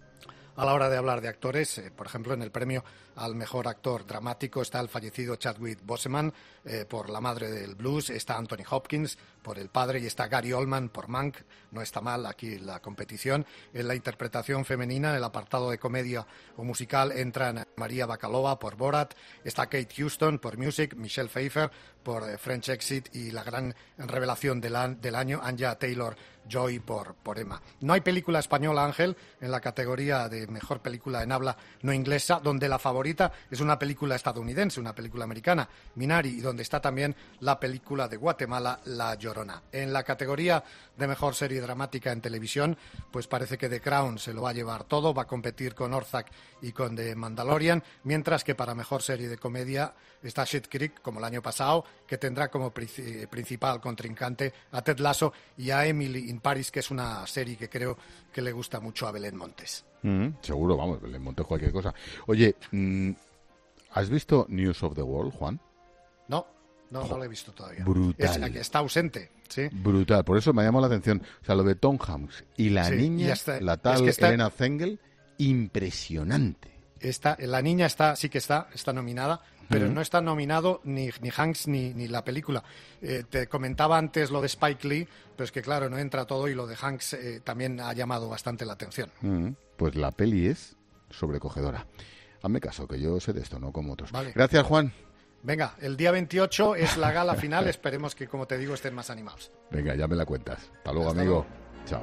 Speaker 7: a la hora de hablar de actores, eh, por ejemplo, en el premio al mejor actor dramático está el fallecido Chadwick Boseman eh, por La madre del blues, está Anthony Hopkins por El padre y está Gary Oldman por Mank. No está mal aquí la competición. En la interpretación femenina, en el apartado de comedia o musical, entran María Bakalova por Borat, está Kate Houston por Music, Michelle Pfeiffer por eh, French Exit y la gran revelación del, an- del año, Anya Taylor-Joy por, por Emma. No hay película española, Ángel, en la categoría de mejor película en habla no inglesa, donde la favorita es una película estadounidense, una película americana, Minari, y donde está también la película de Guatemala, La Llorona. En la categoría de mejor serie dramática en televisión, pues parece que The Crown se lo va a llevar todo, va a competir con Ozark y con The Mandalorian, mientras que para mejor serie de comedia está Schitt's Creek, como el año pasado, que tendrá como princi- principal contrincante a Ted Lasso y a Emily in Paris, que es una serie que creo que le gusta mucho a Belén Montes.
Speaker 3: Mm, seguro, vamos, le monté cualquier cosa. Oye, mm, ¿Has visto News of the World, Juan?
Speaker 7: No, no, no lo he visto todavía.
Speaker 3: Brutal.
Speaker 7: Es, está ausente, sí.
Speaker 3: Brutal, por eso me llamó la atención. O sea, lo de Tom Hanks y la
Speaker 7: Sí,
Speaker 3: niña,
Speaker 7: y hasta-
Speaker 3: la tal
Speaker 7: es que está-
Speaker 3: Elena Zengel, impresionante.
Speaker 7: Está, la niña está, sí que está, está nominada, pero
Speaker 3: Ujú.
Speaker 7: no está nominado ni, ni Hanks ni, ni la película. Eh, te comentaba antes lo de Spike Lee, pero es que claro, no entra todo y lo de Hanks eh, también ha llamado bastante la atención.
Speaker 3: Mm, Pues la peli es sobrecogedora. Hazme caso, que yo sé de esto, no como otros.
Speaker 7: Vale.
Speaker 3: Gracias, Juan.
Speaker 7: Venga, el día veintiocho es la gala final, esperemos que, como te digo, estén más animados.
Speaker 3: Venga, ya me la cuentas. Hasta luego,
Speaker 7: Hasta
Speaker 3: amigo.
Speaker 7: luego.
Speaker 3: Chao.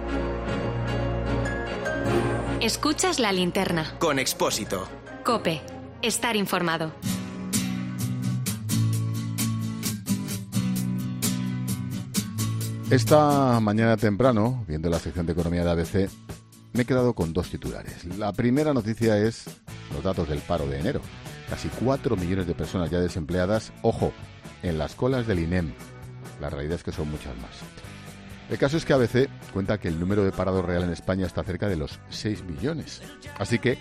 Speaker 1: Escuchas La Linterna.
Speaker 2: Con Expósito.
Speaker 1: Cope. Estar informado.
Speaker 3: Esta mañana temprano, viendo la sección de economía de A B C, me he quedado con dos titulares. La primera noticia es los datos del paro de enero. Casi cuatro millones de personas ya desempleadas, ojo, en las colas del I N E M. La realidad es que son muchas más. El caso es que A B C cuenta que el número de parados real en España está cerca de los seis millones. Así que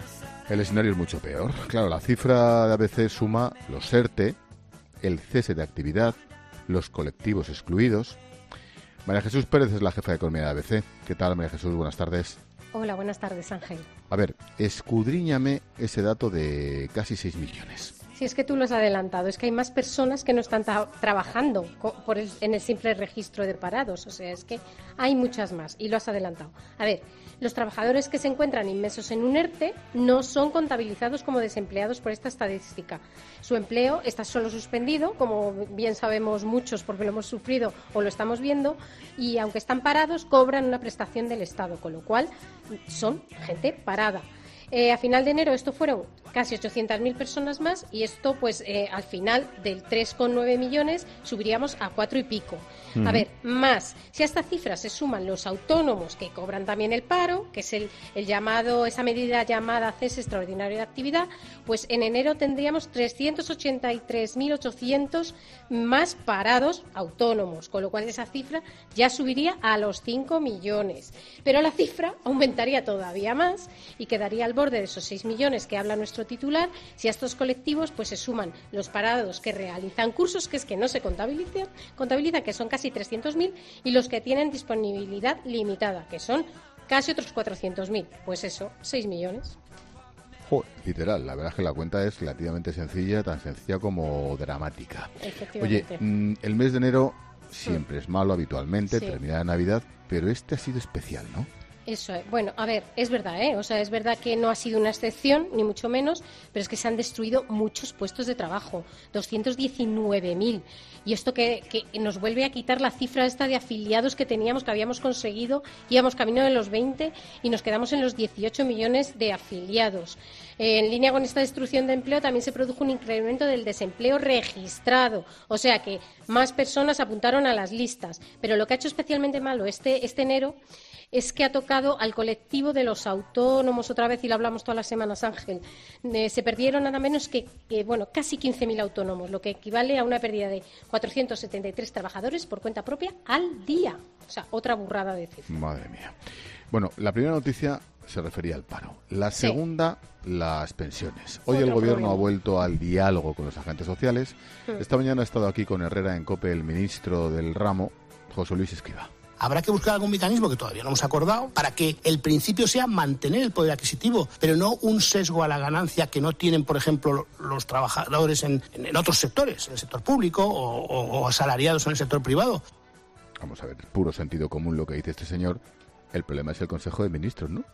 Speaker 3: el escenario es mucho peor. Claro, la cifra de A B C suma los ERTE, el cese de actividad, los colectivos excluidos. María Jesús Pérez es la jefa de economía de A B C. ¿Qué tal, María Jesús? Buenas tardes.
Speaker 8: Hola, buenas tardes, Ángel.
Speaker 3: A ver, escudriñame ese dato de casi seis millones.
Speaker 8: Si es que tú lo has adelantado, es que hay más personas que no están tra- trabajando co- por el- en el simple registro de parados, o sea, es que hay muchas más y lo has adelantado. A ver, los trabajadores que se encuentran inmersos en un ERTE no son contabilizados como desempleados por esta estadística. Su empleo está solo suspendido, como bien sabemos muchos porque lo hemos sufrido o lo estamos viendo, y aunque están parados, cobran una prestación del Estado, con lo cual son gente parada. Eh, a final de enero esto fueron casi ochocientas mil personas más y esto pues eh, al final del tres coma nueve millones subiríamos a cuatro y pico.
Speaker 9: Ujú.
Speaker 8: A ver, más, si a esta cifra se suman los autónomos que cobran también el paro, que es el, el llamado, esa medida llamada cese extraordinario de actividad, pues en enero tendríamos trescientos ochenta y tres mil ochocientos más parados autónomos, con lo cual esa cifra ya subiría a los cinco millones. Pero la cifra aumentaría todavía más y quedaría al borde de esos seis millones que habla nuestro titular si a estos colectivos pues se suman los parados que realizan cursos, que es que no se contabilizan, contabilizan que son casi trescientos mil, y los que tienen disponibilidad limitada, que son casi otros cuatrocientos mil. Pues eso, seis millones.
Speaker 3: Joder, literal, la verdad es que la cuenta es relativamente sencilla, tan sencilla como dramática. Oye,
Speaker 8: Efectivamente.
Speaker 3: mm, el mes de enero siempre es malo habitualmente,
Speaker 8: Sí.
Speaker 3: termina la Navidad, pero este ha sido especial, ¿no?
Speaker 8: Eso es. Bueno, a ver, es verdad, ¿eh? O sea, es verdad que no ha sido una excepción, ni mucho menos, pero es que se han destruido muchos puestos de trabajo, doscientos diecinueve mil. Y esto que, que nos vuelve a quitar la cifra esta de afiliados que teníamos, que habíamos conseguido, íbamos camino de los veinte y nos quedamos en los dieciocho millones de afiliados. Eh, en línea con esta destrucción de empleo también se produjo un incremento del desempleo registrado, o sea que más personas apuntaron a las listas. Pero lo que ha hecho especialmente malo este, este enero es que ha tocado al colectivo de los autónomos otra vez, y lo hablamos todas las semanas, Ángel. Eh, se perdieron nada menos que, que bueno, casi quince mil autónomos, lo que equivale a una pérdida de cuatrocientos setenta y tres trabajadores por cuenta propia al día. O sea, otra burrada de cifra.
Speaker 3: Madre mía. Bueno, la primera noticia se refería al paro. La
Speaker 8: Sí.
Speaker 3: segunda, las pensiones. Hoy
Speaker 8: Otro
Speaker 3: el gobierno
Speaker 8: problema.
Speaker 3: ha vuelto al diálogo con los agentes sociales.
Speaker 8: Hmm.
Speaker 3: Esta mañana ha estado aquí con Herrera en COPE el ministro del ramo, José Luis Escrivá.
Speaker 10: Habrá que buscar algún mecanismo que todavía no hemos acordado para que el principio sea mantener el poder adquisitivo, pero no un sesgo a la ganancia que no tienen, por ejemplo, los trabajadores en, en otros sectores, en el sector público o, o, o asalariados en el sector privado.
Speaker 3: Vamos a ver, puro sentido común lo que dice este señor. El problema es el Consejo de Ministros, ¿no?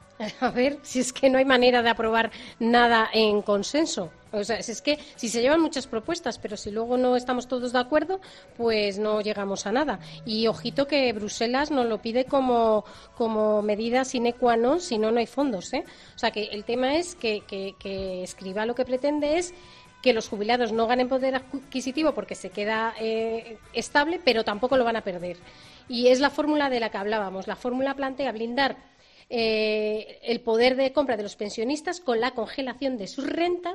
Speaker 8: A ver, si es que no hay manera de aprobar nada en consenso. O sea, si es que si se llevan muchas propuestas, pero si luego no estamos todos de acuerdo, pues no llegamos a nada. Y ojito que Bruselas nos lo pide como, como medida sine qua non, si no, no hay fondos, ¿eh? O sea, que el tema es que, que, que Escrivá lo que pretende es que los jubilados no ganen poder adquisitivo porque se queda eh, estable, pero tampoco lo van a perder. Y es la fórmula de la que hablábamos. La fórmula plantea blindar Eh, el poder de compra de los pensionistas con la congelación de sus rentas,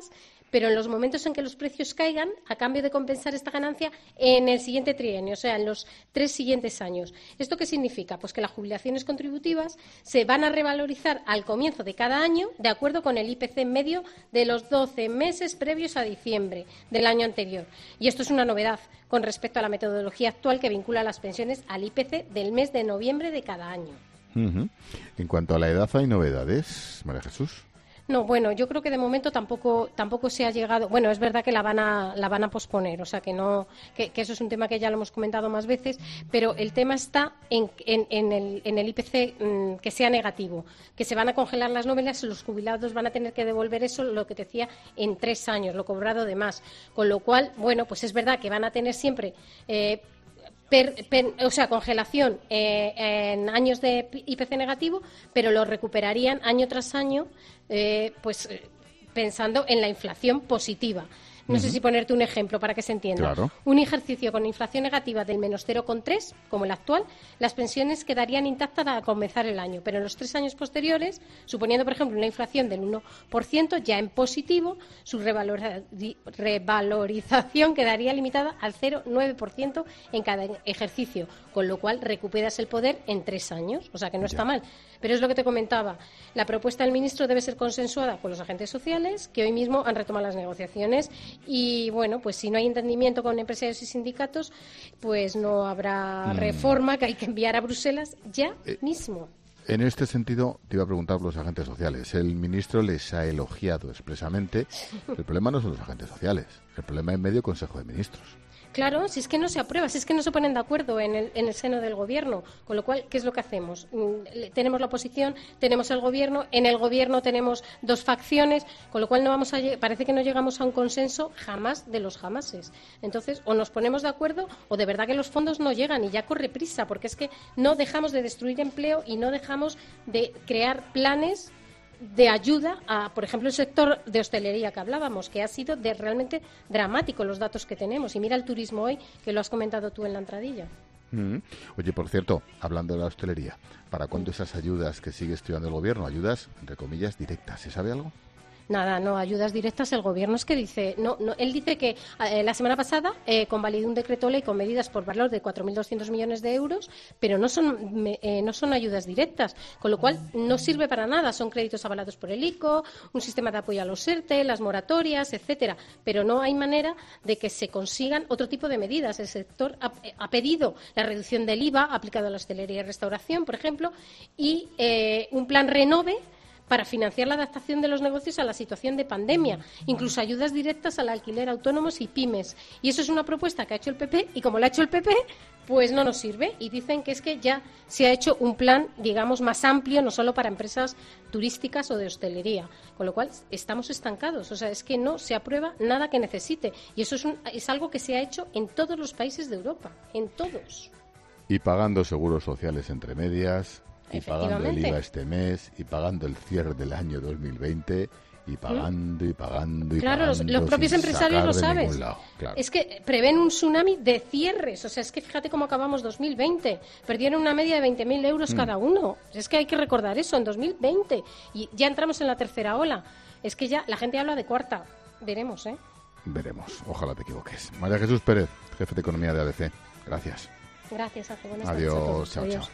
Speaker 8: pero en los momentos en que los precios caigan, a cambio de compensar esta ganancia en el siguiente trienio, o sea, en los tres siguientes años. ¿Esto qué significa? Pues que las jubilaciones contributivas se van a revalorizar al comienzo de cada año de acuerdo con el I P C medio de los doce meses previos a diciembre del año anterior. Y esto es una novedad con respecto a la metodología actual que vincula las pensiones al I P C del mes de noviembre de cada año.
Speaker 3: Uh-huh. En cuanto a la edad, ¿hay novedades, María Jesús?
Speaker 8: No, bueno, yo creo que de momento tampoco tampoco se ha llegado. Bueno, es verdad que la van a la van a posponer, o sea que no que, que eso es un tema que ya lo hemos comentado más veces, pero el tema está en, en, en, el, en el I P C mmm, que sea negativo, que se van a congelar las nóminas, los jubilados van a tener que devolver eso, lo que te decía, en tres años, lo cobrado de más, con lo cual, bueno, pues es verdad que van a tener siempre eh, Per, per, o sea, congelación eh, en años de I P C negativo, pero lo recuperarían año tras año, eh, pues eh, pensando en la inflación positiva. No uh-huh. sé si ponerte un ejemplo para que se entienda.
Speaker 3: Claro.
Speaker 8: Un ejercicio con inflación negativa del menos cero coma tres, como el actual, las pensiones quedarían intactas al comenzar el año, pero en los tres años posteriores, suponiendo, por ejemplo, una inflación del uno por ciento, ya en positivo, su revalora, revalorización quedaría limitada al cero coma nueve por ciento en cada ejercicio, con lo cual recuperas el poder en tres años, o sea que no está ya. mal. Pero es lo que te comentaba, la propuesta del ministro debe ser consensuada con los agentes sociales, que hoy mismo han retomado las negociaciones. Y bueno, pues si no hay entendimiento con empresarios y sindicatos, pues no habrá mm. reforma que hay que enviar a Bruselas ya eh, mismo.
Speaker 3: En este sentido, te iba a preguntar por los agentes sociales. El ministro les ha elogiado expresamente. El problema no son los agentes sociales, el problema es medio Consejo de Ministros.
Speaker 8: Claro, si es que no se aprueba, si es que no se ponen de acuerdo en el, en el seno del Gobierno. Con lo cual, ¿qué es lo que hacemos? Tenemos la oposición, tenemos el Gobierno, en el Gobierno tenemos dos facciones, con lo cual no vamos a, parece que no llegamos a un consenso jamás de los jamases. Entonces, o nos ponemos de acuerdo o de verdad que los fondos no llegan y ya corre prisa, porque es que no dejamos de destruir empleo y no dejamos de crear planes de ayuda a, por ejemplo, el sector de hostelería que hablábamos, que ha sido de realmente dramático los datos que tenemos. Y mira el turismo hoy, que lo has comentado tú en la entradilla.
Speaker 3: Mm. Oye, por cierto, hablando de la hostelería, ¿para cuándo esas ayudas que sigue estudiando el Gobierno? Ayudas, entre comillas, directas. ¿Se sabe algo?
Speaker 8: Nada, no, ayudas directas. El Gobierno es que dice, no, no él dice que eh, la semana pasada eh, convalidó un decreto ley con medidas por valor de cuatro mil doscientos millones de euros, pero no son me, eh, no son ayudas directas, con lo cual no sirve para nada. Son créditos avalados por el I C O, un sistema de apoyo a los ERTE, las moratorias, etcétera, pero no hay manera de que se consigan otro tipo de medidas. El sector ha, ha pedido la reducción del I V A aplicado a la hostelería y restauración, por ejemplo, y eh, un plan Renove para financiar la adaptación de los negocios a la situación de pandemia, incluso ayudas directas al alquiler autónomos y pymes. Y eso es una propuesta que ha hecho el P P, y como la ha hecho el P P, pues no nos sirve. Y dicen que es que ya se ha hecho un plan, digamos, más amplio, no solo para empresas turísticas o de hostelería. Con lo cual, estamos estancados. O sea, es que no se aprueba nada que necesite. Y eso es, un, es algo que se ha hecho en todos los países de Europa, en todos.
Speaker 3: Y pagando seguros sociales entre medias, y pagando el I V A este mes, y pagando el cierre del año dos mil veinte, y pagando, y pagando, y
Speaker 8: claro,
Speaker 3: pagando.
Speaker 8: Claro, los, los propios empresarios lo saben.
Speaker 3: Claro.
Speaker 8: Es que prevén un tsunami de cierres. O sea, es que fíjate cómo acabamos dos mil veinte. Perdieron una media de veinte mil euros mm. cada uno. Es que hay que recordar eso, en dos mil veinte. Y ya entramos en la tercera ola. Es que ya la gente habla de cuarta. Veremos, ¿eh?
Speaker 3: Veremos. Ojalá te equivoques. María Jesús Pérez, jefe de Economía de A D C. Gracias.
Speaker 8: Gracias, Ace. Buenas
Speaker 3: Adiós,
Speaker 8: tardes a todos.
Speaker 3: chao,
Speaker 8: Adiós.
Speaker 3: chao.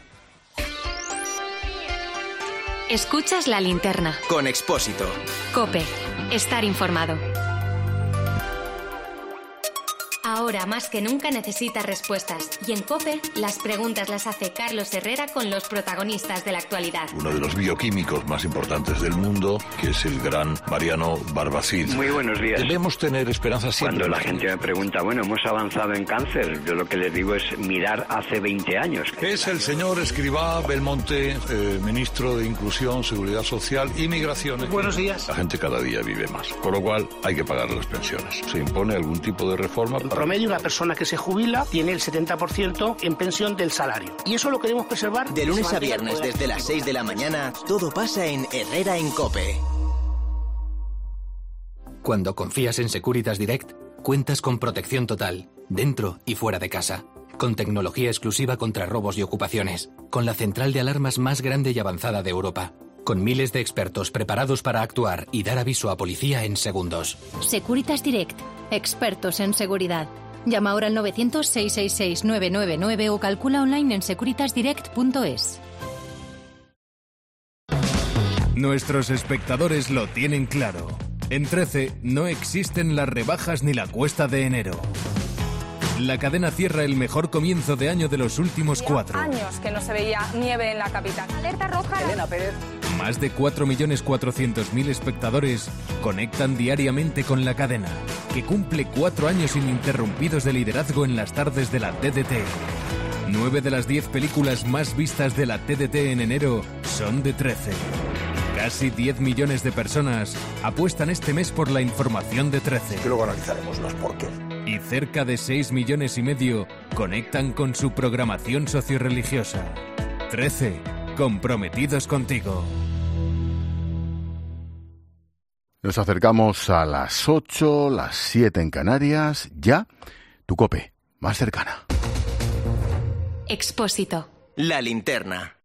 Speaker 1: Escuchas La Linterna.
Speaker 2: Con Expósito.
Speaker 1: COPE. Estar informado. Ahora más que nunca necesitas respuestas. Y en COPE, las preguntas las hace Carlos Herrera con los protagonistas de la actualidad.
Speaker 16: Uno de los bioquímicos más importantes del mundo, que es el gran Mariano Barbacid.
Speaker 4: Muy buenos días.
Speaker 16: Debemos tener esperanza siempre.
Speaker 4: Cuando la gente me pregunta, bueno, hemos avanzado en cáncer, yo lo que les digo es mirar hace veinte años.
Speaker 16: Es el señor Escrivá Belmonte, eh, ministro de Inclusión, Seguridad Social y Migraciones.
Speaker 10: Buenos días.
Speaker 16: La gente cada día vive más, con lo cual hay que pagar las pensiones. ¿Se impone algún tipo de reforma?
Speaker 10: En promedio, una persona que se jubila tiene el setenta por ciento en pensión del salario. Y eso lo queremos preservar.
Speaker 2: De lunes a viernes, desde las seis de la mañana, todo pasa en Herrera en COPE.
Speaker 9: Cuando confías en Securitas Direct, cuentas con protección total, dentro y fuera de casa. Con tecnología exclusiva contra robos y ocupaciones. Con la central de alarmas más grande y avanzada de Europa. con miles de expertos preparados para actuar y dar aviso a policía en segundos.
Speaker 11: Securitas Direct, expertos en seguridad. Llama ahora al novecientos, seiscientos sesenta y seis, novecientos noventa y nueve o calcula online en securitas direct punto es.
Speaker 12: Nuestros espectadores lo tienen claro. En trece no existen las rebajas ni la cuesta de enero. La cadena cierra el mejor comienzo de año de los últimos cuatro.
Speaker 13: Años que no se veía nieve en la capital. Alerta roja. Elena Pérez.
Speaker 12: Más de cuatro millones cuatrocientos mil espectadores conectan diariamente con la cadena, que cumple cuatro años ininterrumpidos de liderazgo en las tardes de la T D T. Nueve de las diez películas más vistas de la T D T en enero son de trece. Casi diez millones de personas apuestan este mes por la información de trece.
Speaker 14: Que luego analizaremos los porqués.
Speaker 12: Y cerca de seis millones y medio conectan con su programación sociorreligiosa. trece, comprometidos contigo.
Speaker 3: Nos acercamos a las ocho, las siete en Canarias. Ya, tu COPE, más cercana.
Speaker 1: Expósito.
Speaker 2: La linterna.